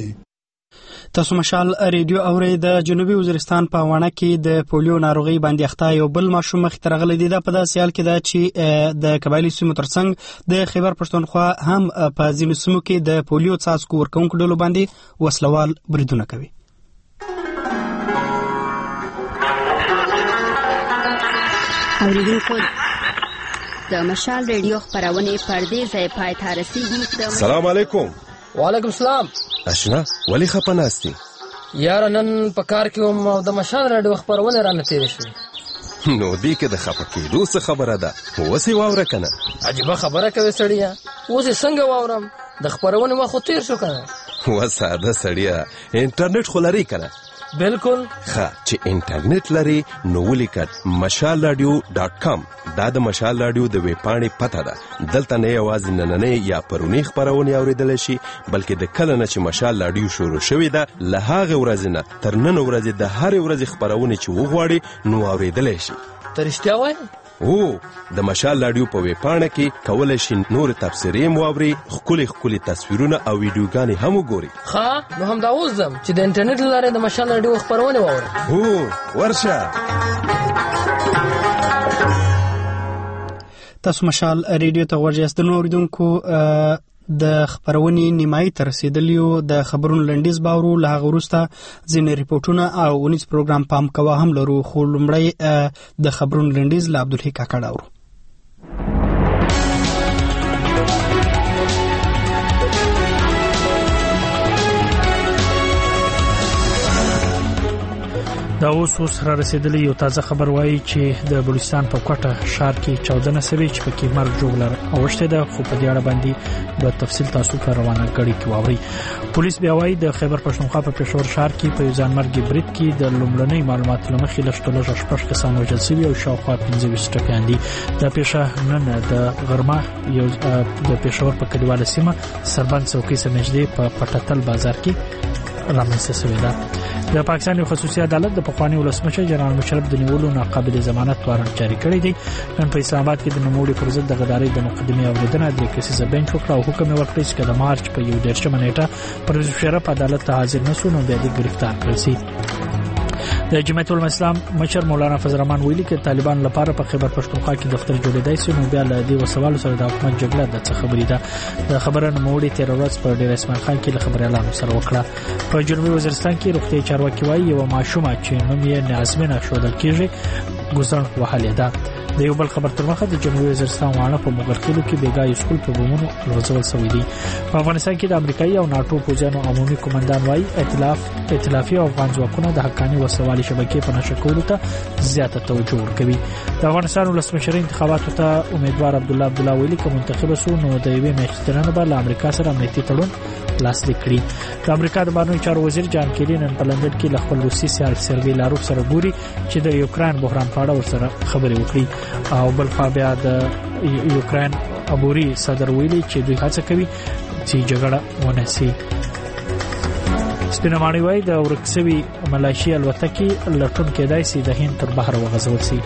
تاسو مشال ریډیو اوري د جنوبي وزیرستان په وانه کې د پولیو ناروغي باندې اخته یو بل ماشوم مخ ترغلي دي. دا په داسې حال کې دا چې د قبایلی سیمو ترڅنګ د خیبر پښتونخوا هم په ځینو سیمو کې د پولیو څاڅکو ورکوونکو ډلو باندې وسلوال بریدونه کوي. اوریدونکو د مشال ریډیو خبرونه پردې ځای پای ته رسیدي. السلام علیکم. وعلیکم السلام. اشنا ولی خپناستی یار نن په کار کې وم او د مشال ریډیو خبرونه رانه تیر شو. نو دې کې د خپکېدو څه خبره ده وسې واوره کنه. عجیب خبره کوي سړیا وسې څنګه واورم د خبرونه ما خو تیر شو کنه. وساده سړیا انټرنیټ خو لري کنه. بالکل ښه چې انټرنیټ لري نو ولیکئ مشال رادیو ډاټ کام. دا د مشال رادیو د ویب پاڼې پته ده. دلته نه یوازې نننۍ یا پرونی خبرونه اوریدل شي بلکې د کله نه چې مشال رادیو شروع شوې ده له هغه ورځې نه تر نن ورځې د هر ورځې خبرونه چې وغواړي نو اوریدل شي. ته رښتیا وایې؟ او د مشال رادیو په ویب پاڼه کې کولای شي نور تفسیرې مواوري خولي خولي تصویرونه او ویډیوګانې هم وګوري. ښه نو هم دا اوس ځم چې د انټرنیټ لاره د مشال رادیو خبرونه واورم. هو ورشه. تاسو مشال ریډیو ته ورجاست نو اوریدونکو د خبرونې نیمایي تر رسیدلیو د خبرونو لنډیز باورو له هغه وروسته ځینې ریپورټونه او ونیز پروګرام پام کوه هم لرو خو لومړی د خبرونو لنډیز له عبدالحی کاکړ اورو. دا اوس اوس را رسیدلی یو تازه خبر وایي چې د بلوچستان په کوټه ښار کې چودنه سوي چې پکې مرګ جوړ اوښته ده خو په دې اړه باندې د تفصیل تاسو ته روانه کړي کې واوري. پولیس بیا وایي د خیبر پښتونخوا په پېښور ښار کې په ځانمرګي برید کې د لومړنۍ معلوماتو لمخې لږ شپږ کسان وژل شوي او شاوخوا پنځه ویشت ټپیان دي. دا پیښه نن د غرمه یو د پېښور په کلیواله سیمه سربند څوکۍ سره نږدې په پټتل بازار کې رامنځته شوې ده. د پاکستان یو خصوصي عدالت د پخوانی ولسمشر جنرال مشرف د نیولو ناقابل ضمانت وارنټ جاری کړی دی. نن په اسلام آباد کې د نوموړي پر ضد د غدارۍ د مقدمې اوریدنه د کیسه بنچ وکړه او حکم یې ورکړ چې د مارچ په یو دیرشمه نیټه پر مشرف عدالت ته حاضر نشو نو بیا د گرفتار کړل شي. د جمعیت العلماء اسلام مشر مولانا فضل الرحمن ویلي چې طالبان لپاره په خیبر پښتونخوا کې دفتر جوړېدای شي نو بیا له دې وسوالو سره د حکومت جګړه د څه خبرې ده. د خبره نوموړي تیر ورځ په ډیر اسمان خان کې له خبريالانو سره وکړه. په جنوبي وزیرستان کې روغتي چارواکي وایي یو ماشومه چې نوم یې نازمینه شودل کېږي ګوزن وهلې ده. د یو بل خبر تر مخه د جنوبي وزیرستان واړه په مغرخیلو کې بیګای سکول په بمونو لوځول شوی دی. په افغانستان کې د امریکایي او ناتو پوځیانو عمومي کمانډان وایي ائتلاف ائتلافي او افغان ځواکونه د حقاني وسوالي شبکې په نشه کولو ته زیاته توجه ورکوي. د افغانستان ولسمشر انتخاباتو ته امیدوار عبدالله عبدالله ویلي چې منتخب شو نو د یوې میاشتې ترڅ به له امریکا سره امنیتي تړون لاسلیک کړي. د امریکا د بهرنیو چارو وزیر جان کیری نن په لندن کې له خپل روسي سرګي لاروف سره ګوري چې د یوکرين بحران په اړه ورسره خبرې وکړي. او بل خوا بیا د یوکرين ابوري صدر ویلي چې دوی هڅه کوي چې جګړه ونه سي. سپینمانی وای د ورکسوي ملایشي الوتکې لټون کېدای سي د هند تر بحر وغځول سي.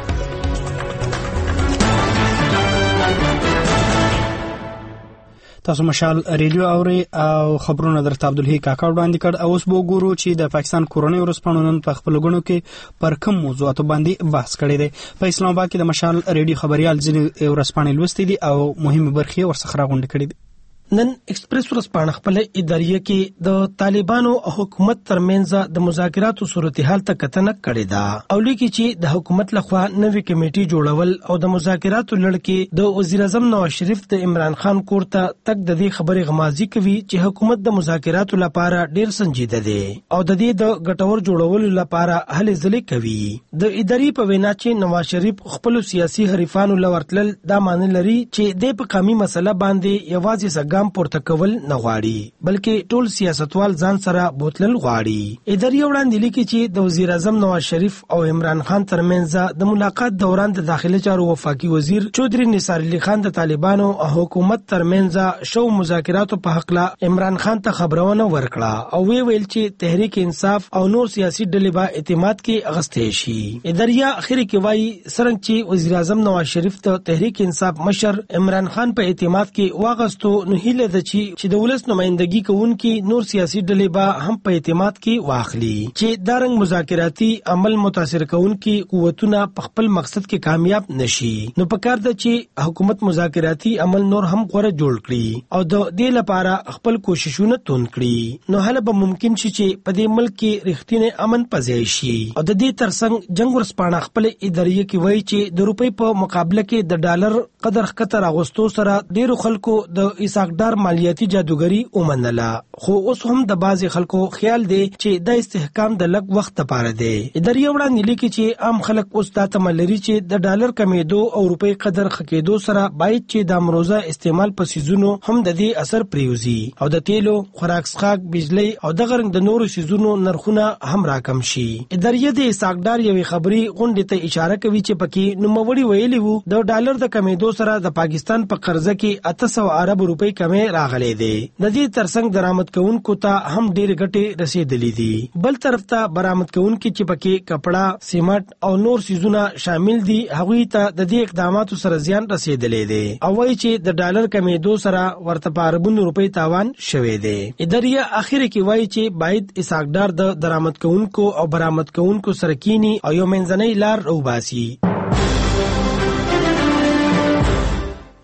تاسو مشال ریډیو اوري او خبرونه درته عبدالحی کاکړ وړاندې کړ. اوس به وګورو چې د پاکستان کورنۍ ورسپانو نن په خپل غونډو کې پر کوم موضوعاتو باندې بحث کړی دی. په اسلام آباد کې د مشال ریډیو خبريال ځینې ورسپانې لوستي دي او مهمه برخې ورڅخه راغونډې کړې دي. نن ایکسپریس ورسپانه خپل اداریه کې د طالبانو او حکومت ترمنځ د مذاکراتو صورتحال ته کتنه کړې ده او لیکي چې د حکومت لخوا نوې کمیټي جوړول او د مذاکراتو لړ کې د وزیر اعظم نواز شریف د عمران خان کور ته تک د دې خبرې غمازي کوي چې حکومت د مذاکراتو لپاره ډیر سنجیده دی او د دې د ګټور جوړولو لپاره هلې ځلې کوي. د اداري په وینا چې نواز شریف خپل سیاسي حریفانو لورتل دا معنی لري چې د په قومي مسله باندې یوازې ګام پورته کول نه غواړي بلکې ټول سیاستوال ځان سره بوتلل غواړي. اداري وړاندې لیکي چې د وزیر اعظم نواز شریف او عمران خان ترمنځ د ملاقات دوران د داخلي چارو وفاقي وزیر چودري نثار علي خان د طالبانو او حکومت ترمنځ شو مذاکراتو په حق له عمران خان ته خبرونه ورکړه او وی ویل چې تحریک انصاف او نور سیاسي ډلې به اعتماد کې اغستې شي. اداري اخر کې وایي څنګه چې وزیر اعظم نواز شریف ته تحریک انصاف مشر عمران خان په اعتماد کې واغستو نو هیله ده چې د ولس نمائندګي کوونکي نور سیاسي ډلې به هم په اعتماد کې واخلي چې دارنګ مذاکراتي عمل متاثر کوونکي قوتونه په خپل مقصد کې کامیاب نشي. نو پکار ده چې حکومت مذاکراتي عمل نور هم غوړه جوړ کړي او د دې لپاره خپل کوششونه توند کړي نو هله به ممکن شي چې په دې ملک کې رښتینی امن پځای شي. او د دې ترڅنګ جنگ ورسپانه خپل اداري کې وایي چې د روپۍ په مقابله کې د ډالر قدر خطر اغوستو سره ډیرو خلکو د اساقدار مالیاتي جادوګری ومنله خو اوس هم د بازي خلکو خیال دی چې د استحکام د لږ وخت لپاره دی. اداري وړاندې لیکي چې عام خلک اوس د تملري چې د ډالر کمیدو او روپۍ قدر خکېدو سره باید چې د امروزه استعمال په سيزونو هم د دې اثر پریوزي او د تیلو خوراک څښاک بجلی او د غرنګ د نورو سيزونو نرخونه هم راکم شي. اداري د اساقدار یوې خبري غونډې ته اشاره کوي چې پکې نوموړي ویلي وو د ډالر د کمیدو سره د پاکستان په قرضه کې اته سوه ارب روپۍ کمې راغلي دي. د دې ترڅنګ درآمد کوونکو ته هم ډېر ګټې رسیدلې دي. بل طرف ته برآمد کوونکي چې پکې کپڑا سیمنټ او نور سيزونه شامل دي هغوی ته د دې اقداماتو سره زیان رسیدلې دي او وایي چې د ډالر کمیدو سره ورته په اربونو روپۍ تاوان شوی دی. اداریه اخر کې وایي چې باید اساقدار د درآمد کوونکو او برآمد کوونکو سره کینی او یو منځنۍ لار روباسي.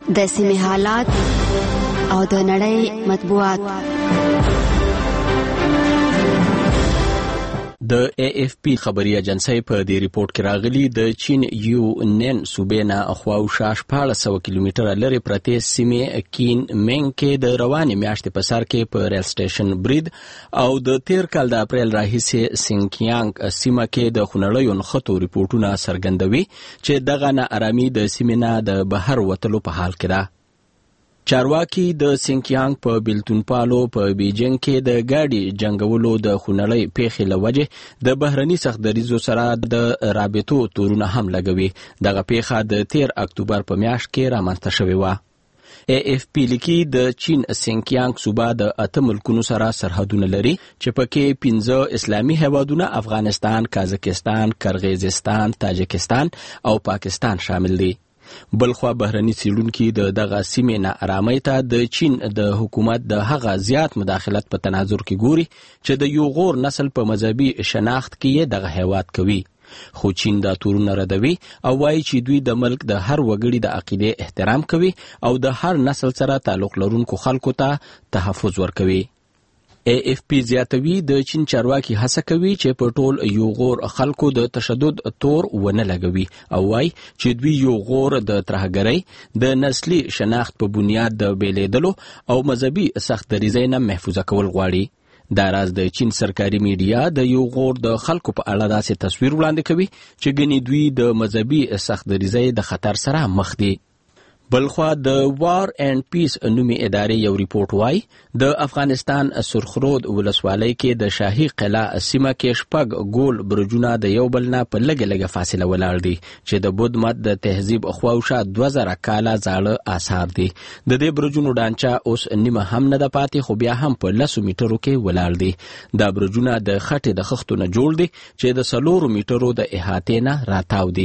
د سیمې حالات او د نړۍ مطبوعات. د ای اف پی خبري اجنسی په دې ریپورت کې راغلي د چین یو نن صوبې نه خواوشا شپږ سوه کیلومتره لرې پرتې سیمې کین منګ کې د روانې میاشتې په سر کې په ریل سټیشن برید او د تیر کال د اپریل راهیسې سینکیانګ سیمه کې د خونړیو نښتو ریپورټونه څرګندوي چې دغه ناارامي د سیمې نه د بهر وتلو په حال کې ده. چارواکي د سینکیانګ په بیلتونپالو په بیجینګ کې د ګاډي جنگولو د خونړۍ پیښې له وجې د بهرني سختدریزو سره د رابطو تورونه هم لګوي. دغه پیښه د تیر اکتوبر په میاشت کې رامنځته شوې وه. ای اف پی لیکي د چین سینکیانګ صوبه د اته ملکونو سره سرحدونه لري چې پکې پنځه اسلامي هیوادونه افغانستان، کازاکستان، کرغیزستان، تاجکستان او پاکستان شامل دي. بلخوا بهرني څېړونکي د دغه سیمې ناارامۍ ته د چین د حکومت د هغه زیات مداخلت په تناظر کې ګوري چې د یو غور نسل په مذهبي شناخت کې یې دغه هیواد کوي. خو چین دا تورونه ردوي او وایي چې دوی د ملک د هر وګړي د عقیدې احترام کوي او د هر نسل سره تعلق لرونکو خلکو ته تحفظ ورکوي. ای اف پی زیاتوي د چین چارواکي هڅه کوي چې په ټول یو غور خلکو د تشدد تور ونه لګوي او وایي چې دوی یو غور د ترهګرۍ د نسلي شناخت په بنیاد د بیلیدلو او مذهبي سختدریزۍ نه محفوظه کول غواړي. دا راز د چین سرکاري میډیا د یو غور د خلکو په اړه داسې تصویر وړاندې کوي چې ګنې دوی د مذهبي سختدریزۍ د خطر سره مخ دي. بلخوا د وار اینڈ پیس نومي ادارې یو ریپورت وایي د افغانستان سرخرود ولسوالۍ کې د شاهي قلعه سیمه کې شپږ ګول برجونه د یو بل نه په لږه لږه فاصله ولاړ دي چې د بود مت د تهذیب خواوشا دوه زره کاله زاړه آثار دي. د دې برجونو ډانچه اوس نیمه هم نه ده پاتې خو بیا هم په لسو میټرو کې ولاړ دي. دا برجونه د خټې د خښتو نه جوړ دي چې د څلورو میټرو د احاطې نه راتاو دي.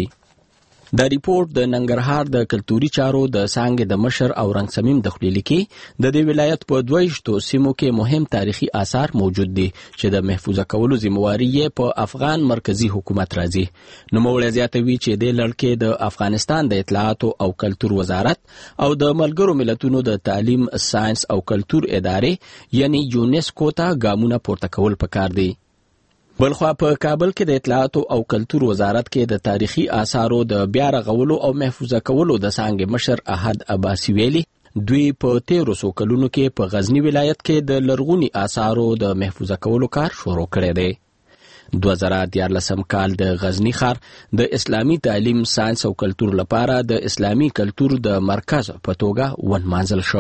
دا ریپورت د ننګرهار د کلتوري چارو د څانګې د مشر او رنګ سمیم د خلیلي کې د دې ولایت په دویشتو سیمو کې مهم تاریخي آثار موجود دي چې د محفوظه کولو ذمہواری یې په افغان مرکزی حکومت راځي. نوموړی زیاتوي چې د لړکې د افغانستان د اطلاعاتو او کلتور وزارت او د ملګرو ملتونو د تعلیم، ساينس او کلتور ادارې یعنی یونیسکو ته ګامونه پورته کول پکار دي. بلخوا په کابل کې د اطلاعاتو او کلتور وزارت کې د تاریخي آثارو د بیا رغولو او محفوظه کولو د څانګې مشر احد عباسي ویلي دوی په تیرو څو کلونو کې په غزنی ولایت کې د لرغوني آثارو د محفوظه کولو کار شروع کړی دی. دوه زره دیارلسم کال د غزنی ښار د اسلامي تعلیم، ساينس او کلتور لپاره د اسلامي کلتور د مرکز په توګه ونمانځل شو.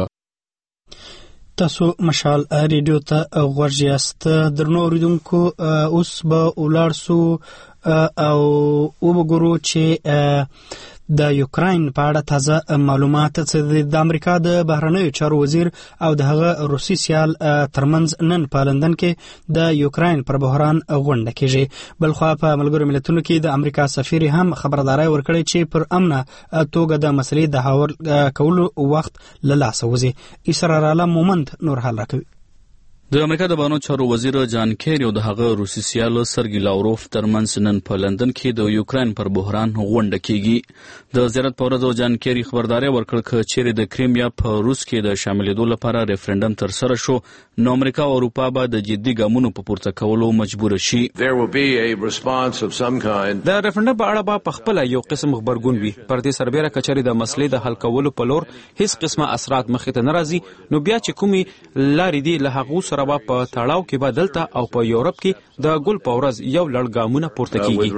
تاسو مشال ریډیو ته غوږ یاست. درنو اوریدونکو اوس به ولاړ سو او وګورو چې د یوکراین په اړه تازه معلومات چې د امریکا د بهرنیو چارو وزیر او د هغه روسي سیال ترمنځ نن په لندن کې د یوکراین پر بحران غونډه کیږي. بلخوا په ملګرو ملتونو کې د امریکا سفیر هم خبرداري ورکړي چې پر امنه توګه د مسلې د حوار کولو وخت له لاسه وځي. اسرار عالم مومند نور حال راکوي. د امریکا د بهرنیو چارو وزیر جان کیری او د هغه روسي سیال سرګي لاوروف ترمنځ نن په لندن کې د یوکراین پر بحران غونډه کیږي. د زیارت په ورځ جان کیری خبرداري ورکړه چې د کریمیا په روس کې د شاملېدو لپاره ریفرندم تر سره شو نو امریکا او اروپا به د جدي ګامونو په پورته کولو مجبور شي. د ریفرندم په اړه به په خپل یو قسم خبرګون وي پر دې سربېره کچري د مسلې د حل کولو په لور هیڅ قسمه اثرات مخې ته ناراضي نو بیا چې کومي لارې دي له هغه سره په تړاو کې به دلته او په یورپ کې د ګل په ورځ یو لړ ګامونه پورته کیږي.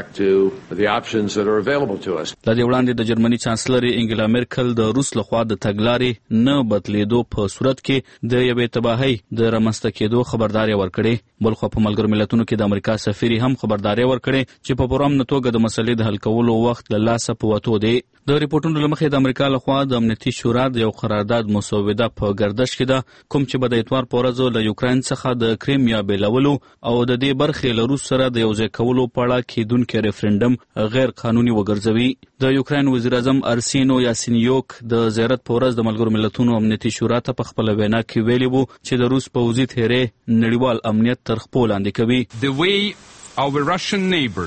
د دې وړاندې د جرمني چانسلر انګلا مرکل د روس لخوا د تګلارې نه بدلیدو په صورت کې د یوې تباهۍ د رامنځته کېدو خبرداري ورکړې. بلخوا په ملګرو ملتونو کې د امریکا سفیر هم خبرداري ورکړې چې په پرامن توګه د مسلې د حل کولو وخت له لاسه په وتو دی. د ریپورتونو لمخې د امریکا لخوا د امنیتي شورا د یو قرارداد مسوده په گردش کې ده کوم چې به د اتوار په ورځ له یوکراین څخه د کریمیا بیلولو او د دې برخې له روس سره د یوځای کولو په اړه کېدونکي ریفرندم غیر قانوني وګرځوي. د یوکراین وزیر اعظم ارسینو یاسینیوک د زیارت په ورځ د ملګرو ملتونو امنیتي شورا ته په خپله وینا کې ویلي وو چې د روس پوځي تیرې نړیوال امنیت تر خپل لاندې کوي. The way our Russian neighbors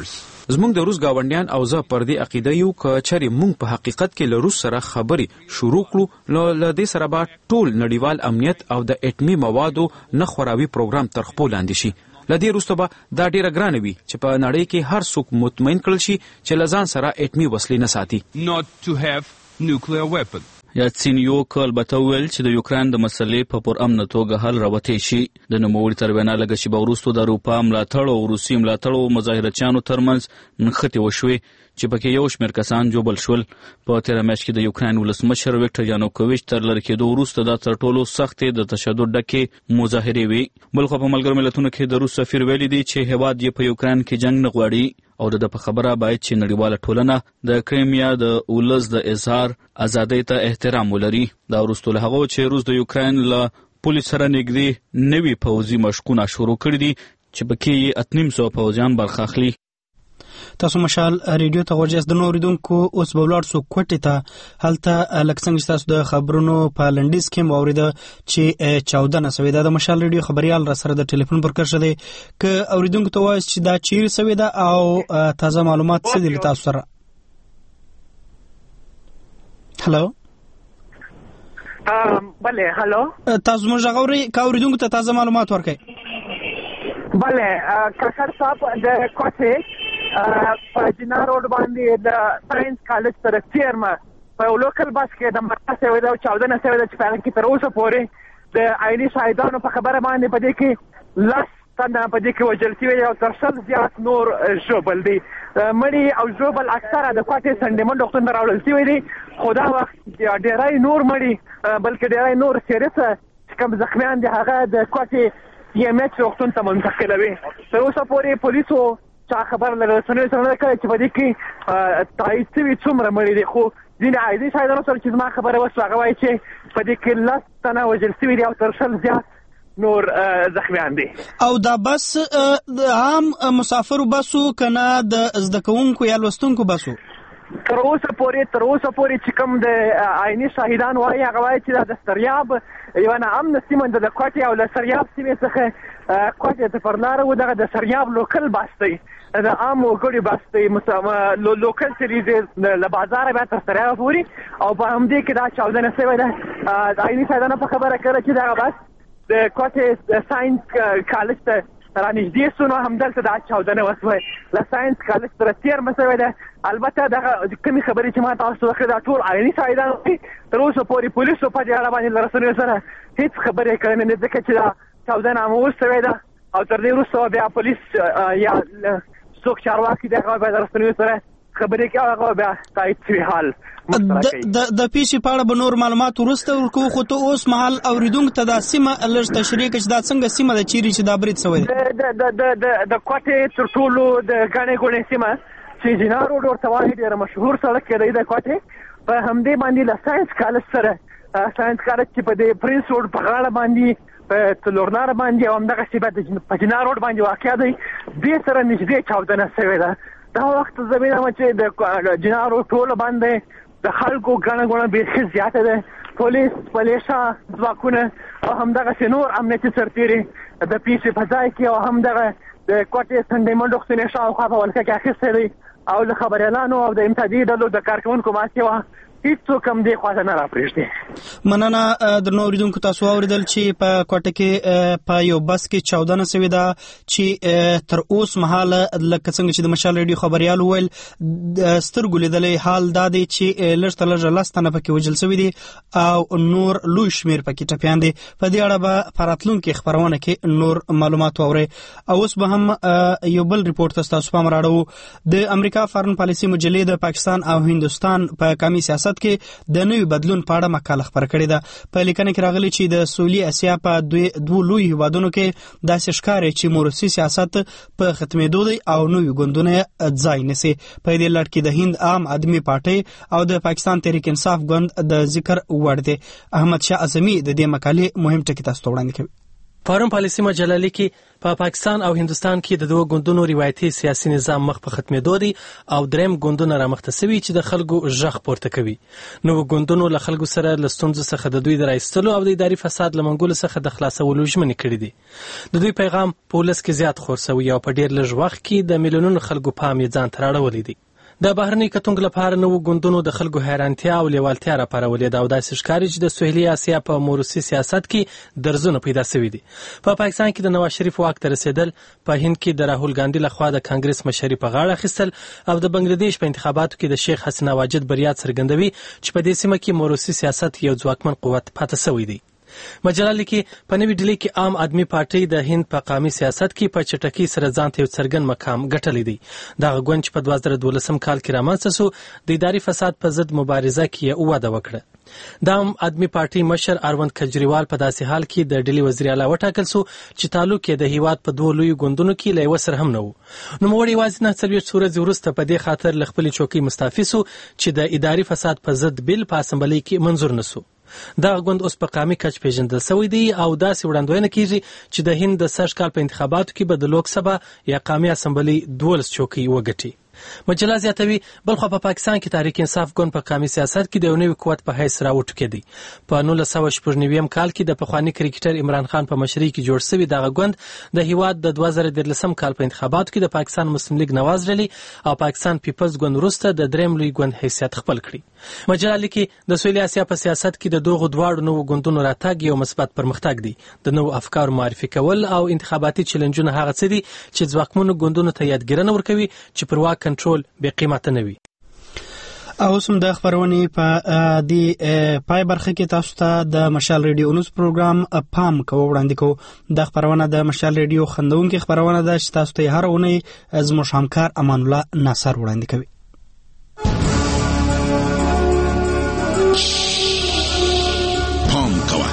زموږ د روس گاونډیان او زه پر دې عقیده یو ک چری موږ په حقیقت کې له روس سره خبرې شروع کړو نو له دې سره به ټول نړیوال امنیت او د اټمی موادو نه خوراوي پروګرام تر خپل لاندې شي. لدې وروسته به دا ډیره ګرانه وي چې په نړۍ کې هر څوک مطمئن کړل شي چې له ځان سره اټمی وسلې نه ساتي. Not to have nuclear weapon. یاتسینیو البته ویل چې د یوکران د مسلې په پرامنه توګه حل راوتی شي. د نوموړي تر وینا لږ شېبه وروسته د اروپا ملاتړ او روسي ملاتړ او مظاهرچیانو ترمنځ نښتې وشوې چې پکې یو شمېر کسان جوبل شول. په تېره میاشت کې د یوکران ولسمشر ویکټر یانوکوویچ تر لرې کېدو وروسته دا تر ټولو سختې د تشدد ډکې مظاهرې وې. بل خوا په ملګرو ملتونو کې د روس سفیر ویلي دی چې هېواد یې په یوکران کې جنګ نه غواړي او د په خبره باید چې نړیواله ټولنه د کریمیا د اولس د اظهار ازادۍ ته احترام ولري. دا وروسته له هغه چې روس د یوکران له پولیس سره نږدې نوي پوځي مشقونه شروع کړي دي چې پکې یې اتنیم سوه پوځیان برخه اخلي. تاسو مشال ریډیو ته ورجاست د نوریدونکو اوس به ولاړ سو کوټې ته هلته لکه څنګه چې تاسو د خبرونو په لنډیز کې واوریده چې چودنه سوې ده. د مشال ریډیو خبريال را سره د ټلیفون پر کرښه دی که اوریدونکو ته وایي چې دا چیرې سوې ده او تازه معلومات څه دي تاسو سره. هلو بله هلو تاسو موږ غوړي کا اوریدونکو ته تازه معلومات ورکړئ. بله کاکړ صاحب د کوټې په جنا روډ باندې د ساينس کالج سره چیرمه په لوکل بس کې د مرکز ویډیو چودنه سوي د چپاله کې تر اوسه پورې د عیني شاهدانو په خبره باندې په دې کې لاس تنه په دې کې وجل شوی او تر څل زیات نور ژوبل دي مړي او ژوبل اکثره د کوټې سندمن ډاکټر راوړل شوی دي. خدا وخت ډیرای نور مړي بلکې ډیرای نور سیریس کوم زخمیان دي هغه د کوټې یې مچ وختون ته منتقلوي. تر اوسه پورې پولیسو چا خبر لري سنوي سره کړي چې په دې کې تایید شوی څومره مړي دي خو ځینې عادي شایدانو سره چې ما خبره وسو هغه وایي چې په دې کې لاس تنه وجل شوی دي او تر شل زیات نور زخمیان دي. او دا بس عام مسافرو بسو کنه د زده کوونکو یا لوستونکو بسو؟ تر اوسه پورې تر اوسه پورې چې کوم د عیني شاهدان وایي هغه وایي چې د سریاب یو نه امن سیمه د کوټې او د سریاب سیمې څخه کوټې ته پر لاره و دغه د سریاب لوکل بس دی د عام وګړي بس دی لوکل سیریز له بازار بیا تر سریاب پورې او په همدې کې دا چودنه سوې ده. د عیني شاهدانو په خبره کړه چې دغه بس د کوټې ساينس کالج ته رانږدې سو نو همدلته دا چودنه وسوه له ساينس کالج سره تېرمه سوې ده. البته دغه کومې خبرې چې ما تاسو وکړې دا ټول عیني شاهدان دي. تر اوسه پورې پولیسو په دې اړه باندې له رسنیو سره هیڅ خبرې کړې نه دي ځکه چې دا چودنه هم وسوې ده او تر دې وروسته بیا پولیس یا څوک چارواکي دغه به د رسنیو سره خبرې کوي هغه بیا تایید شوی حال د د پیښې په اړه به نور معلومات وروسته ورکوو خو ته اوس مهال اوریدونکو ته دا سیمه لږ تشریح کړي چې دا څنګه سیمه ده چیرې چې دا برید سوی دی. د کوټې تر ټولو د ګڼې ګوڼې سیمه چې جنا روډ ورته وایي ډېره مشهور سړک دی د کوټې په همدې باندې له ساينس کالج سره ساينس کالج چې په دې پرنس روډ په غاړه باندې په تلورنار باندې او همدغه شی په جنا روډ باندې واقع دی دې سره نږدې چاودنه سوې ده. دا وخت زمینه چې د جنا روډ ټول باندې د خلکو ګڼه ګوڼه بیخي زیاته ده. پولیس پلیشا ځواکونه او همدغه نور امنیتي سرتیري د پیښې په ځای کې او همدغه د کوټې سنډې منډوختنې شاوخوا په ولکه کې اخیستی دی او له خبریالانو او د امتیازي ډلو د کارکوونکو ماسې وه هیڅوک هم دې خواته نه راپرېږدي. مننه درنو اوریدونکو تاسو واورېدل چې په کوټه کې په یو بس کې چودنه سوې ده چې تر اوس مهاله لکه څنګه چې د مشال ریډیو خبريال وویل سترګو لیدلې حال دا دی چې لږ تر لږه لس تنه پکې وژل سوي دي او نور لوی شمېر پکې ټپیان دي. په دې اړه به په راتلونکي خپرونه کې نور معلومات واورئ. او اوس به هم یو بل ریپورټ تاسو پام راړو. د امریکا فارن پالیسي مجلې د پاکستان او هندوستان په قومي سیاست کې د نوي بدلون په اړه مقاله خپره کړې ده. په لیکنه کې راغلي چې د سویلي اسیا په دوه لوی هیوادونو کې داسې ښکاري چې موروثي سیاست په ختمېدو دی او نوي ګوندونه ځای نیسي. په دې لړ کې د هند عام آدمي پارټۍ او د پاکستان تحریک انصاف ګوند د ذکر وړ دي. احمد شاه اعظمي د دې مقالې مهم ټکي تاسو ته وړاندې کوي. فارم پالیسي مجله لیکي په پا پاکستان او هندستان کې د دوه ګوندونو روایتي سیاسي نظام مخ په ختمېدو دی او دریم ګوندونه رامخته سوي چې د خلکو غږ پورته کوي. نو ګوندونو له خلکو سره له ستونزو څخه د دوی د راایستلو او د اداري فساد له منګولو څخه د خلاصولو ژمنې کړې دي. د دوی پیغام په ولس کې زیات خور سوی او په ډېر لږ وخت کې د میلیونونو خلکو پام یې ځان ته راړولی دی. د بهرني کتونکو لپاره نوو ګوندونو د خلکو حیرانتیا او لیوالتیا راپارولې ده او داسې ښکاري چې د سهیلي اسیا په موروثي سیاست کې درزونه پیدا سوي دي. په پا پاکستان کې د نواز شریف واک ته رسېدل، په هند کې د راهول ګاندي لخوا د کانګرس مشري په غاړه اخیستل او د بنګلاديش په انتخاباتو کې د شیخ حسینه واجد بریا څرګندوي چې په دې سیمه کې موروثي سیاست یو ځواکمن قوت پاتې سوی دی. مجله لیکي په نوې ډلې کې عام آدمي پارټۍ د هند په قامي سیاست کې په چټکۍ سره ځان ته یو څرګند مقام ګټلی دی. دغه ګوند چې په دوه زره دولسم کال کې رامنځته سو د اداري فساد په ضد مبارزه کې وده وکړه. د عام آدمي پارټۍ مشر اروند کجریوال په داسې حال کې د ډلې وزیر اعلی وټاکل سو چې تعلق یې د هیواد په دوه لویو ګوندونو کې له یوه سره هم نه و. نوموړی یوازې نهه څلوېښت ورځې وروسته په دې خاطر له خپلې چوکۍ مستعفي سو چې د اداري فساد په ضد بل په اسمبلۍ کې منظور نه سو. دغه ګوند اوس په قامي کچ پیژندل سوی دی او داسې وړاندوینه کیږي چې د هند د سږ کال په انتخاباتو کې به د لوک سبا یا قامي اسمبلۍ دولس چوکۍ وګټي. مجله زیاتوي بلخو په پاکستان کې تحریک انصاف ګوند په قامي سیاست کې د یو نوي قوت په حیث راوټوکېدی. په نولس سوه شپږ نویم کال کې د پخواني کرکټر عمران خان په مشرۍ کې جوړ شوی دغه ګوند د هیواد د دوه زره دیارلسم کال په انتخاباتو کې د پاکستان مسلم لیگ نواز ډلې او پاکستان پیپلز ګوند وروسته د دریم لوی ګوند حیثیت خپل کړي. مجله لیکي د سویلي اسیا په سیاست کې د دغو دواړو نوو ګوندونو راتګ یو مثبت پرمختګ دی. د نوو افکارو معرفي کول او انتخاباتي چیلنجونه هغه څه دي چې ځواکمنو ګوندونو ته یادګیرنه ورکوي چې پر واک کنټرول بې قیمته نه وي. او سم د خبرونې په دې پای برخه کې تاسو ته د مشال ریډیو نیوز پروګرام پام کوو وړاندې کوو. د خبرونه د مشال ریډیو خندونکې خبرونه ده چې تاسو ته هر اونۍ زموږ همکار امان الله ناصر وړاندې کوي. پام کوه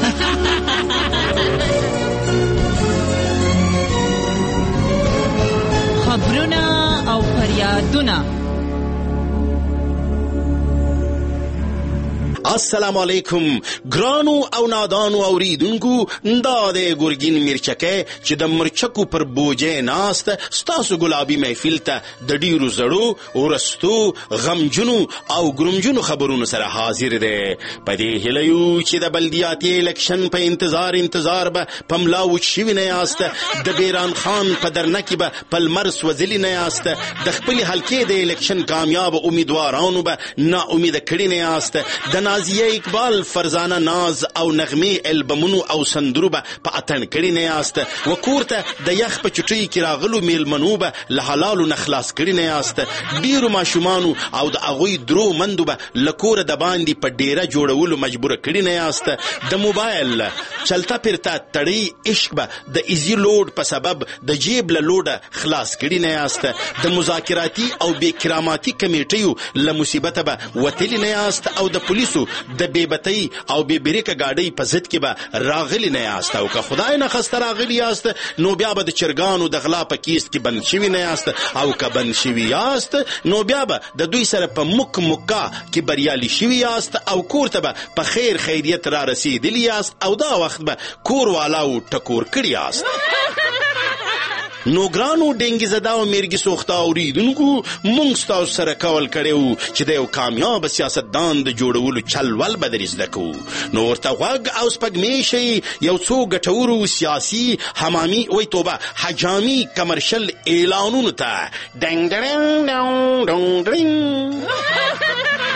خبرونه او فریادونه. السلام علیکم ګرانو او نادانو اوریدونکو، دا د ګورګین مرچکه چې د مرچکو پر بوجه ناست ستاسو ګلابي محفل ته د ډیرو زړو ورستو غمجنو او ګرمجنو خبرونو سره حاضر دی. په دې هیله یو چې د بلدیاتي الیکشن په انتظار انتظار به پملا وچ شوي نه یاست، د بیران خان په درنه کې به پلمر سوځلي نه یاست، د خپل حلقې د الیکشن کامیاب امیدوارانو به نا امید کړي نه یاست، د نازیه اقبال فرزانه ناز او نغمه البمونو او سندرو به په اتن کړي نه یاست، وکورته د یخ په چټي کې راغلو میلمنو به له حلالو نخلاص کړي نه یاست، ډیرو ماشومانو او د اغوی درو مندو به لکوره د باندې په ډیره جوړولو مجبور کړي نه یاست، د موبایل چلتا پرتا تړي عشق به د ایزی لوډ په سبب د جیب له لوډه خلاص کړي نه یاست، د مذاکراتي او بې کراماتي کمیټیو له مصیبته به وتلی نه یاست، او د پولیسو د بیبتۍ او بې بریکه ګاډۍ په ضد کې به راغلی نه یاست، او که خدای نه خسته راغلی یاست نو بیا به د چرګانو د غلا په کیست کې بند شوي نه یاست، او که بند شوي یاست نو بیا به د دوی سره په مک مکا کې بریالي شوي یاست، او کور ته به په خیر خیریت را رسیدلی یاست، او دا وخت به کور والاو ټکور کړي یاست. نو ګرانو ډنګي زده او میرګي سوخته اوریدونکو، مونږ ستاسو سره کول کړو چې د یو کامیاب سیاستدان د جوړولو چل ول به درې زده کوو. نو ورته غوږ او سپږمې شي یو څو ګټورو سیاسي حمامي وای توبه حجامي کمرشل اعلانونو ته ډنګ ډنګ ډنګ ډنګ ډنګ.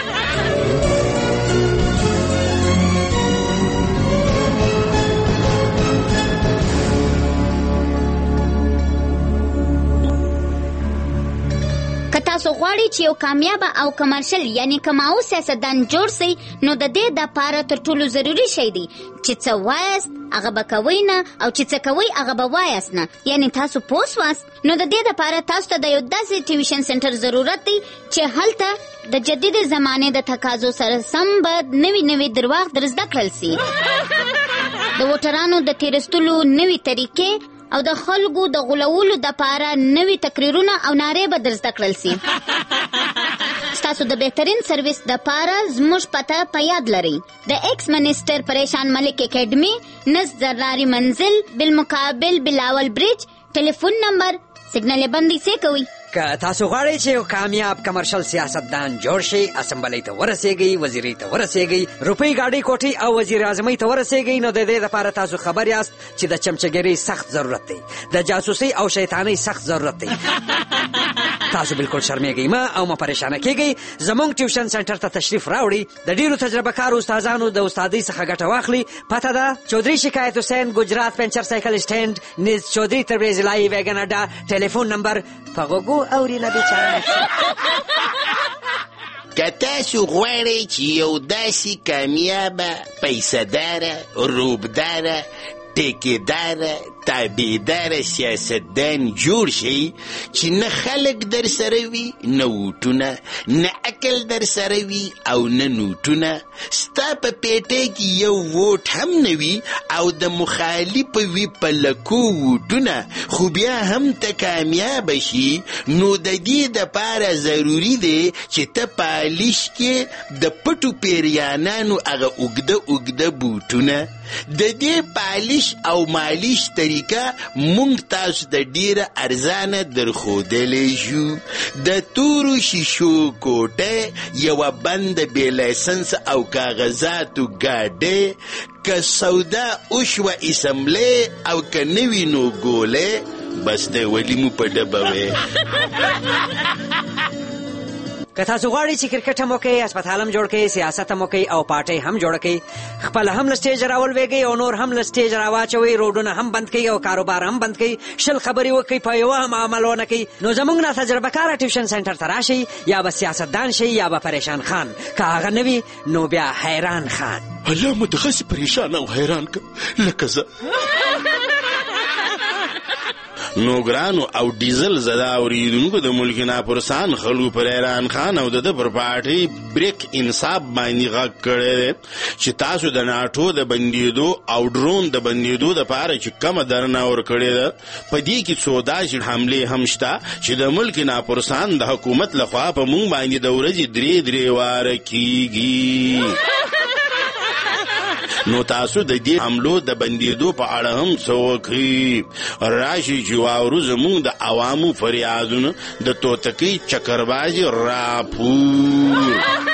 که تاسو غواړئ چې یو کامیاب او کمرشل یعنی کماو سیاستدان جوړ سئ، نو د دې دپاره تر ټولو ضروري شی دی چې څه وایاست هغه به کوئ نه، او چې څه کوئ هغه به وایاست نه، یعنی تاسو پوه سواست. نو د دې دپاره تاسو ته د یو داسې ټیویشن سنټر ضرورت دی چې هلته د جدید زمانې د تقاضو سره سم به نوي نوي درواغ در زده کړل سي، د ووټرانو د تیرستلو نوي طریقې او د خلکو د غولولو دپاره نوي تقریرونه او نارې به در زده کړل سي. تاسو د بهترین سرویس د پاره زموږ پته په یاد لرئ. د ایکس منسٹر پریشان ملک اکیډمي، نس زراری منزل، بالمقابل بلاول برج. ټلیفون نمبر سیګنال بندي څه کوي؟ که تاسو غواړئ چې یو کامیاب کمرشل سیاستدان جوړ شي، اسمبلی ته ورسیږئ، وزیرۍ ته ورسیږئ، روپۍ ګاډۍ کوټۍ او وزیر اعظمۍ ته ورسیږئ، نو د دې لپاره تاسو خبر یاست چې د چمچګیرۍ سخت ضرورت دی، د جاسوسۍ او شیطانۍ سخت ضرورت دی. تاسو بالکل شرمېږئ مه او مه پریشانه کیږئ. زموږ ټیوشن سنټر ته تشریف راوړئ. د ډیرو تجربه کارو استادانو د استادۍ څخه ګټه واخلئ. پته ده چودري شکایت حسین، گجرات پنچر سایکل سټینډ، نیز چودري تبریز لای ویګن اډا. ټلیفون نمبر په غوږو اوري نه بیچاره. که تاسو غواړئ چې یو داسې کامیابه، پیسه‌داره، روبداره، ټیکېداره، تابعداره سیاستدان جوړ شي چې نه خلک در سره وي، نه ووټونه، نه عقل در سره وي او نه نوټونه، ستا په پیټۍ کې یو ووټ هم نه وي او د مخالف وي په لکو ووټونه، خو بیا هم ته کامیابه شي، نو د دې دپاره ضروري دی چې ته پالیش کې د پټو پیریانانو هغه اوږده اوږده بوټونه، د دې پالیش او مالیش طریقه مونږ تاسو د ډیره ارزانه درښودلی شو. د تورو شیشو کوټه، یوه بنده بې لایسنس او کاغذاتو ګاډۍ، که سودا وشوه اسمبلی او که نه وي نو ګولۍ، بس د ولي مو په ډبه وی. که تاسو غواړئ چې کرکټ هم وکئ، هسپتال هم جوړ کئ، سیاست هم وکئ او پارټۍ هم جوړه کئ، خپل هم له سټیج راولویږئ او نور هم له سټیج راواچوئ، روډونه هم بند کئ او کاروبار هم بند کئ، شل خبرې وکئ په یوه هم عمل ونه کئ، نو زموږ نه تجربه کاره ټیوشن سنټر ته راشئ. یا به سیاستدان شئ یا به پریشان خان، که هغه نه وي نو بیا حیران خان. الله مو دغسې پریشان او حیران که لکه زه. نو ګرانو او ډیزل زده اوریدونکو، د ملک ناپرسان خلکو پر ایران خان او د ده پر پارټۍ بریک انصاف باندې غږ کړی دی چې تاسو د ناټو د بندېدو او ډرون د بندېدو دپاره چې کمه درنه ورکړې ده، په دې کې څو داسې حملې هم شته چې د ملک ناپرسان د حکومت لخوا په موږ باندې د ورځې درې درې واره کیږي. نو تاسو د دې حملو د بندېدو په اړه هم څه وکړئ. راشئ چې واورو زموږ د عوامو فریادونه د توتکۍ چکربازي راپور.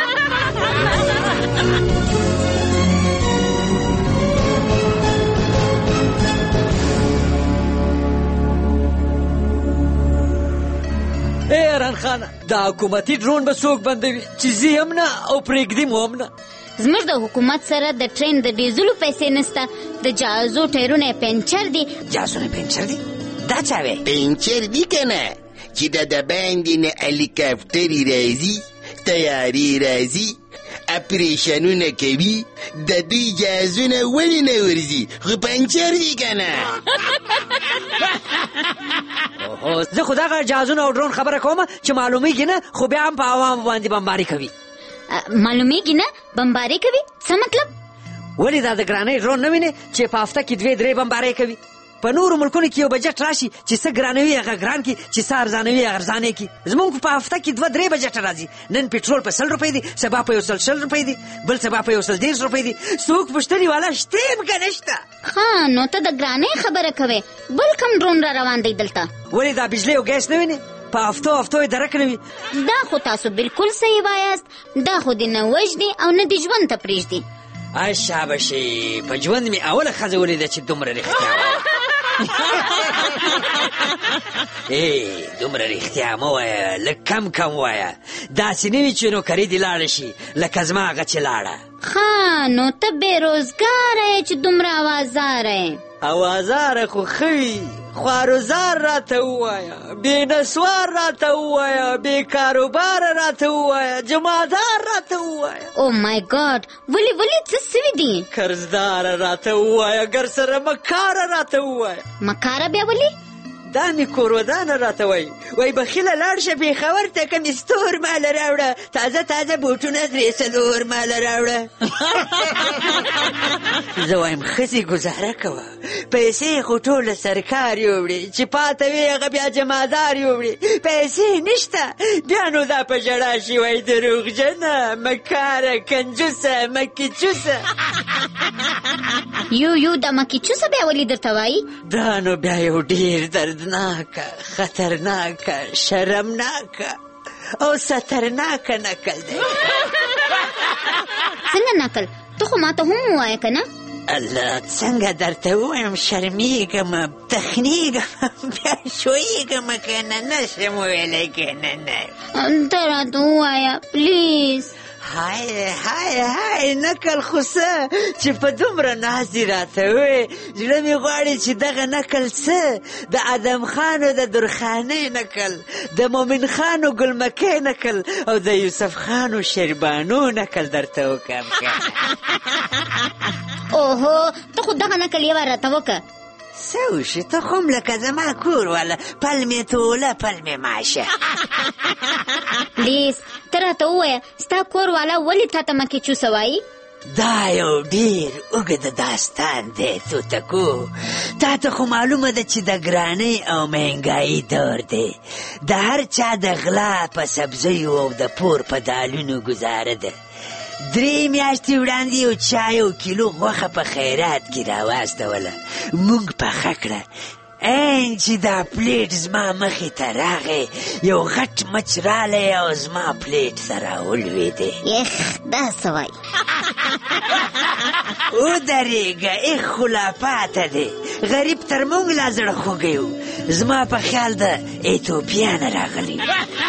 ای ایران خانه، دا حکومتي ډرون به څوک بندوي چې زه هم نه او پرېږدي مو هم نه. زموږ د حکومت سره د ټرین د ډیزلو پیسې نسته، د جهازو ټایرونه پنچر دي. جهازونه پنچر دي؟ دا چا وی؟ پنچر دي که نه، چې د د باندې نه هلیکاپټرې راځي، تیارې راځي، اپریشنونه کوي، د دوی جهازونه ولې نه ورځي؟ خو پنچر دي که نه. زه خو دغه جهازونه او ډرون خبره کومه چې معلومیږي نه، خو بیا هم په عوامو باندې بمباري کوي. معلومیږي نه بمباري کوي؟ څه مطلب؟ ولې دا د ګرانۍ ډرون نه وینې چې په هفته کې دوې درې بمبارۍ کوي؟ په نورو ملکونو کې یو بجټ راشي چې څه ګرانوي هغه ګران کړي، چې څه ارزانوي هغه ارزانه کړي. زموږ په هفته کې دوه درې بجټه راځي. نن پټرول په سل روپۍ دی، سبا په یو سل شل روپۍ دی، بل سبا په یو سل دېرش روپۍ دی. څوک پوښتنې والا شته هم که نشته؟ ها، نو ته د ګرانۍ خبره کوې، بل کوم ډرون را روان دی دلته؟ ولې دا بجلۍ او ګیس نه وینې؟ په هفتو هفتو یې درک نه وي. دا خو تاسو بالکل صحیح وایاست. دا خو دې نه وژني او نه دې ژوند ته پرېږدي. ای شاباشي، په ژوند مې اوله ښځه ولیده چې دومره رښتیا وایه. ای دومره رښتیا مه وایه، لږ کم کم وایه، داسې نه وي چې نوکري دې لاړه شي لکه زما هغه چې لاړه. ښه، نو ته بېروزګاره یې چې دومره اوازاره یې. اوازاره خو ښه وي، خواروزار راته ووایه، بې نسوار راته ووایه، بې کاروباره راته ووایه، جمعدار راته ووایه. او مای ګاډ، ولې ولې څه سوي دي؟ قرضداره راته ووایه، ګر سره مکاره راته ووایه. مکاره بیا ولې؟ دا مې کورودانه راته وایي وایي بخیله لاړ شه پېښور ته کمې ستور ماله راوړه تازه تازه بوټونه درې څلور ماله راوړه. زه وایم ښځې ګزاره کوه پیسې خو ټوله سرکار یوړې چې پاته وي هغه بیا جمعدار یوړې پیسې نشته بیا نو دا په ژړا شي وایي دروغجنه مکاره کنجوسه مکیچوسه. یو یو د مکیچوسه بیا ولې درته وایي؟ دا نو بیا یو ډېر دردناکه خطرناکه شرمناکه او سترناکه نکل دی. څنګه نکل؟ ته خو ماته هم ووایه که نه؟ الله څنګه درته ووایم شرمېږم تخنېږم بیا شویږم که نه نشم ویلی که نه نه ته راته ووایه پلیز. های های های نکل خو څه چې په دومره ناز دې راته وې زړه مې غواړي چې دغه نکل څه د ادم خانو د درخانۍ نکل د مومن خانو ګلمکۍ نکل او د یوسف خانو شیربانو نکل درته وکړم. اوهو ته خو دغه نکل یوه راته وکړه. څه وشي ته خو هم لکه زما کور والا پل مې توله پل مې ماشه. پلیز ته راته ووایه ستا کور والا ولې تا ته مکیچوسه وایي؟ دا یو ډېر اوږد داستان دی توتکو. تا ته خو معلومه ده چې د ګرانۍ او مهنګایي دور دی د هر چا د غلا په سبزیو او د پور په دالونو ګزاره ده. درې میاشتې وړاندې یو چا یو کیلو غوښه په خیرات کې راواستوله موږ پخه کړه. این چې دا پلیټ زما مخې ته راغی یو غټ مچ رالی او زما پلیټ سره ولوېدی. یخ دا څه وایي؟ ودرېږه ایخ خو لا پاته دی غریب تر موږ لا زړه خوږی و زما په خیال د ایتوپیا نه راغلی.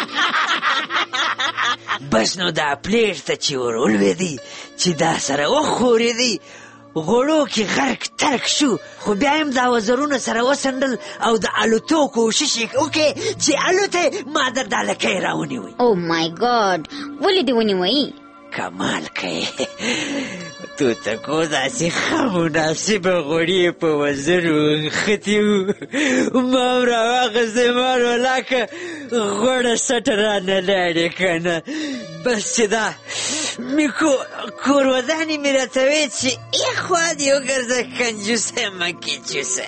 بس نو دا پلیټ ته چې ور ولوېدی چې دا سره وښورېدی غوړو کې غرق ترک شو خو بیا هم دا وزرونه سره وسنډل او د الوتو کوشش یې وکړې چې الوتې ما در دا لکۍ راونیوئ. او مای ګاډ ولې دې ونیوئ؟ کمال کوي توتکو داسې ښه مناسبه غوړي په وزرو نښتې وو ما هم راواخیستې ما نو لکه غوړه سټه رانه لاړې که نه بس چې دا مې کورودانې مې راته وې چې ایخوا دې وګرځه کنجوسه مکیچوسه.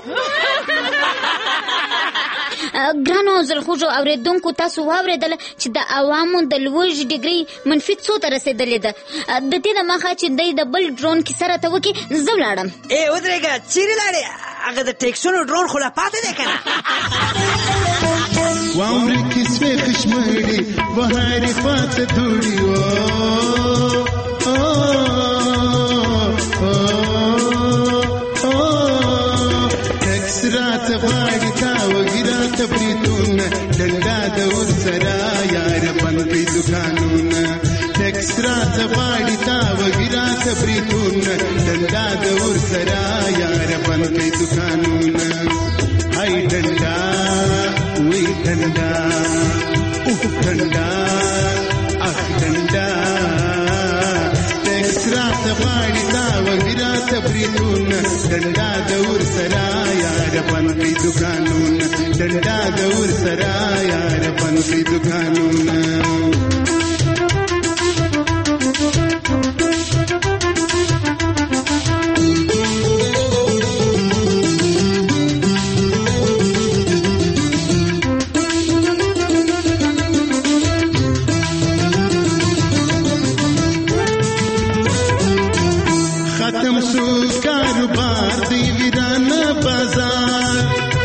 ګرانو زلخوږو اورېدونکو تاسو واورېدله چې د عوامو د لوږې ډګرۍ منفي څو ته رسېدلې ده. د دې دمخه چې دی د بل ډرون کیسه راته وکړي زه ولاړم. ای ودرېږه چیرې لاړې هغه د ټیکسونو ډرون خو لا پاتې دی که نه. واورې کیسې خشمړې بهارې پاته دوړې ټکس راته غواړي تا وږي راته بریتونه ډنډا د ورسره یاره بند کړي دوکانونه. ټکس راته غواړي تا وږي راته بریتونه ډنډا د ورسره یاره بند کړي دوکانونه. هی ډنډا وی ډنډا اوف ډنډا اخ ډنډا ټکس راته غواړي تا وږي راته بریتونه ډنډا د ورسره یاره بند کړي دوکانونه ډنډا د ورسره یاره بند کړي دوکانونه. ختم شو کاروبار دی ویرانه بازار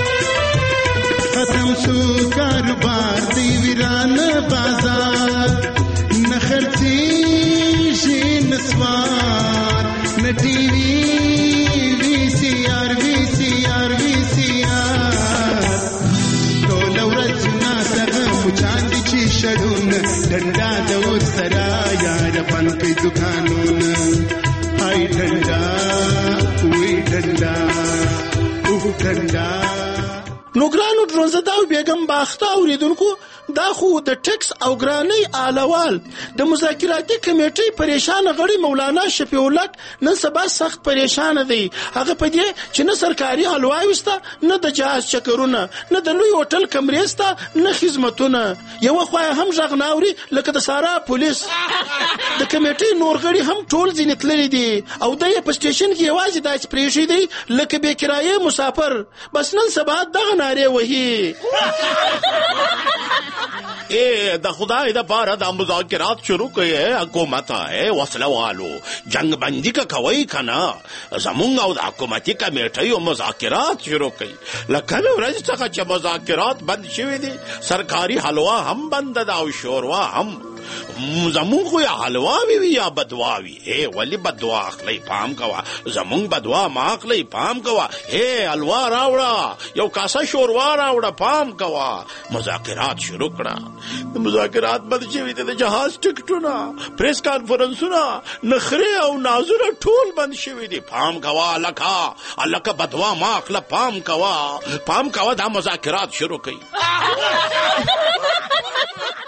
ختم شو کاروبار دی ویرانه بازار نه خرڅېږي نسوار نه ټي وي وي سي آر وي سي آر وي سي آر ټوله ورځ ناڅغه مچان دي چې شړونه ډنډا د ورسره یاره بند کړي دوکانونه. هی ډنډا وی ډنډا اوف ډنډا. نو ګرانو ډرونزده او بیګم باخته اوریدونکو دا خو د ټکس او ګرانۍ آلوال د مذاکراتي کمیټې پریشان غړي مولانا شفیع الله نن سبا سخت پریشان دی. هغه په دې چې نه سرکاري حلوا وسته، نه د جهاز چکرونه، نه د لوی هوټل کمرې سته، نه خدمتونه. یو خو هم ژغ ناوري لکه د سارا پولیس. د کمیټې نور غړي هم ټول ځینې تللي دي او د یې په سټیشن کې یوازې داسې پرېښي دی لکه بې کرایې مسافر. بس نن سبا دغه نارې وهي. اے د خدای د پاره د مذاکرات شروع کړي حکومت ہے وسله والو جنگ بندي کا کوي کنا زمونږ او د حکومتي کمیټې مذاکرات شروع کړي. لکه ورځ څخه چې مذاکرات بند شوي دي سرکاري حلوا هم بند ده او شوروا هم. زمون خو یا حلوا وی یا بدوا وی. اے ولی بدوا اخلی پام کوا، زمون بدوا ما اخلی پام کوا. اے حلوا راوړه، یو کاسه شوروا راوړه، پام کوا. مذاکرات شروع کړه. مذاکرات بد شوي دي، د جهاز ټکټونه، پریس کانفرنسونه، نخرې او نازونه ټول بند شوي دي. پام کوا الکا الکا بدوا ما اخله، پام کوا پام کوا. دا مذاکرات شروع کړي.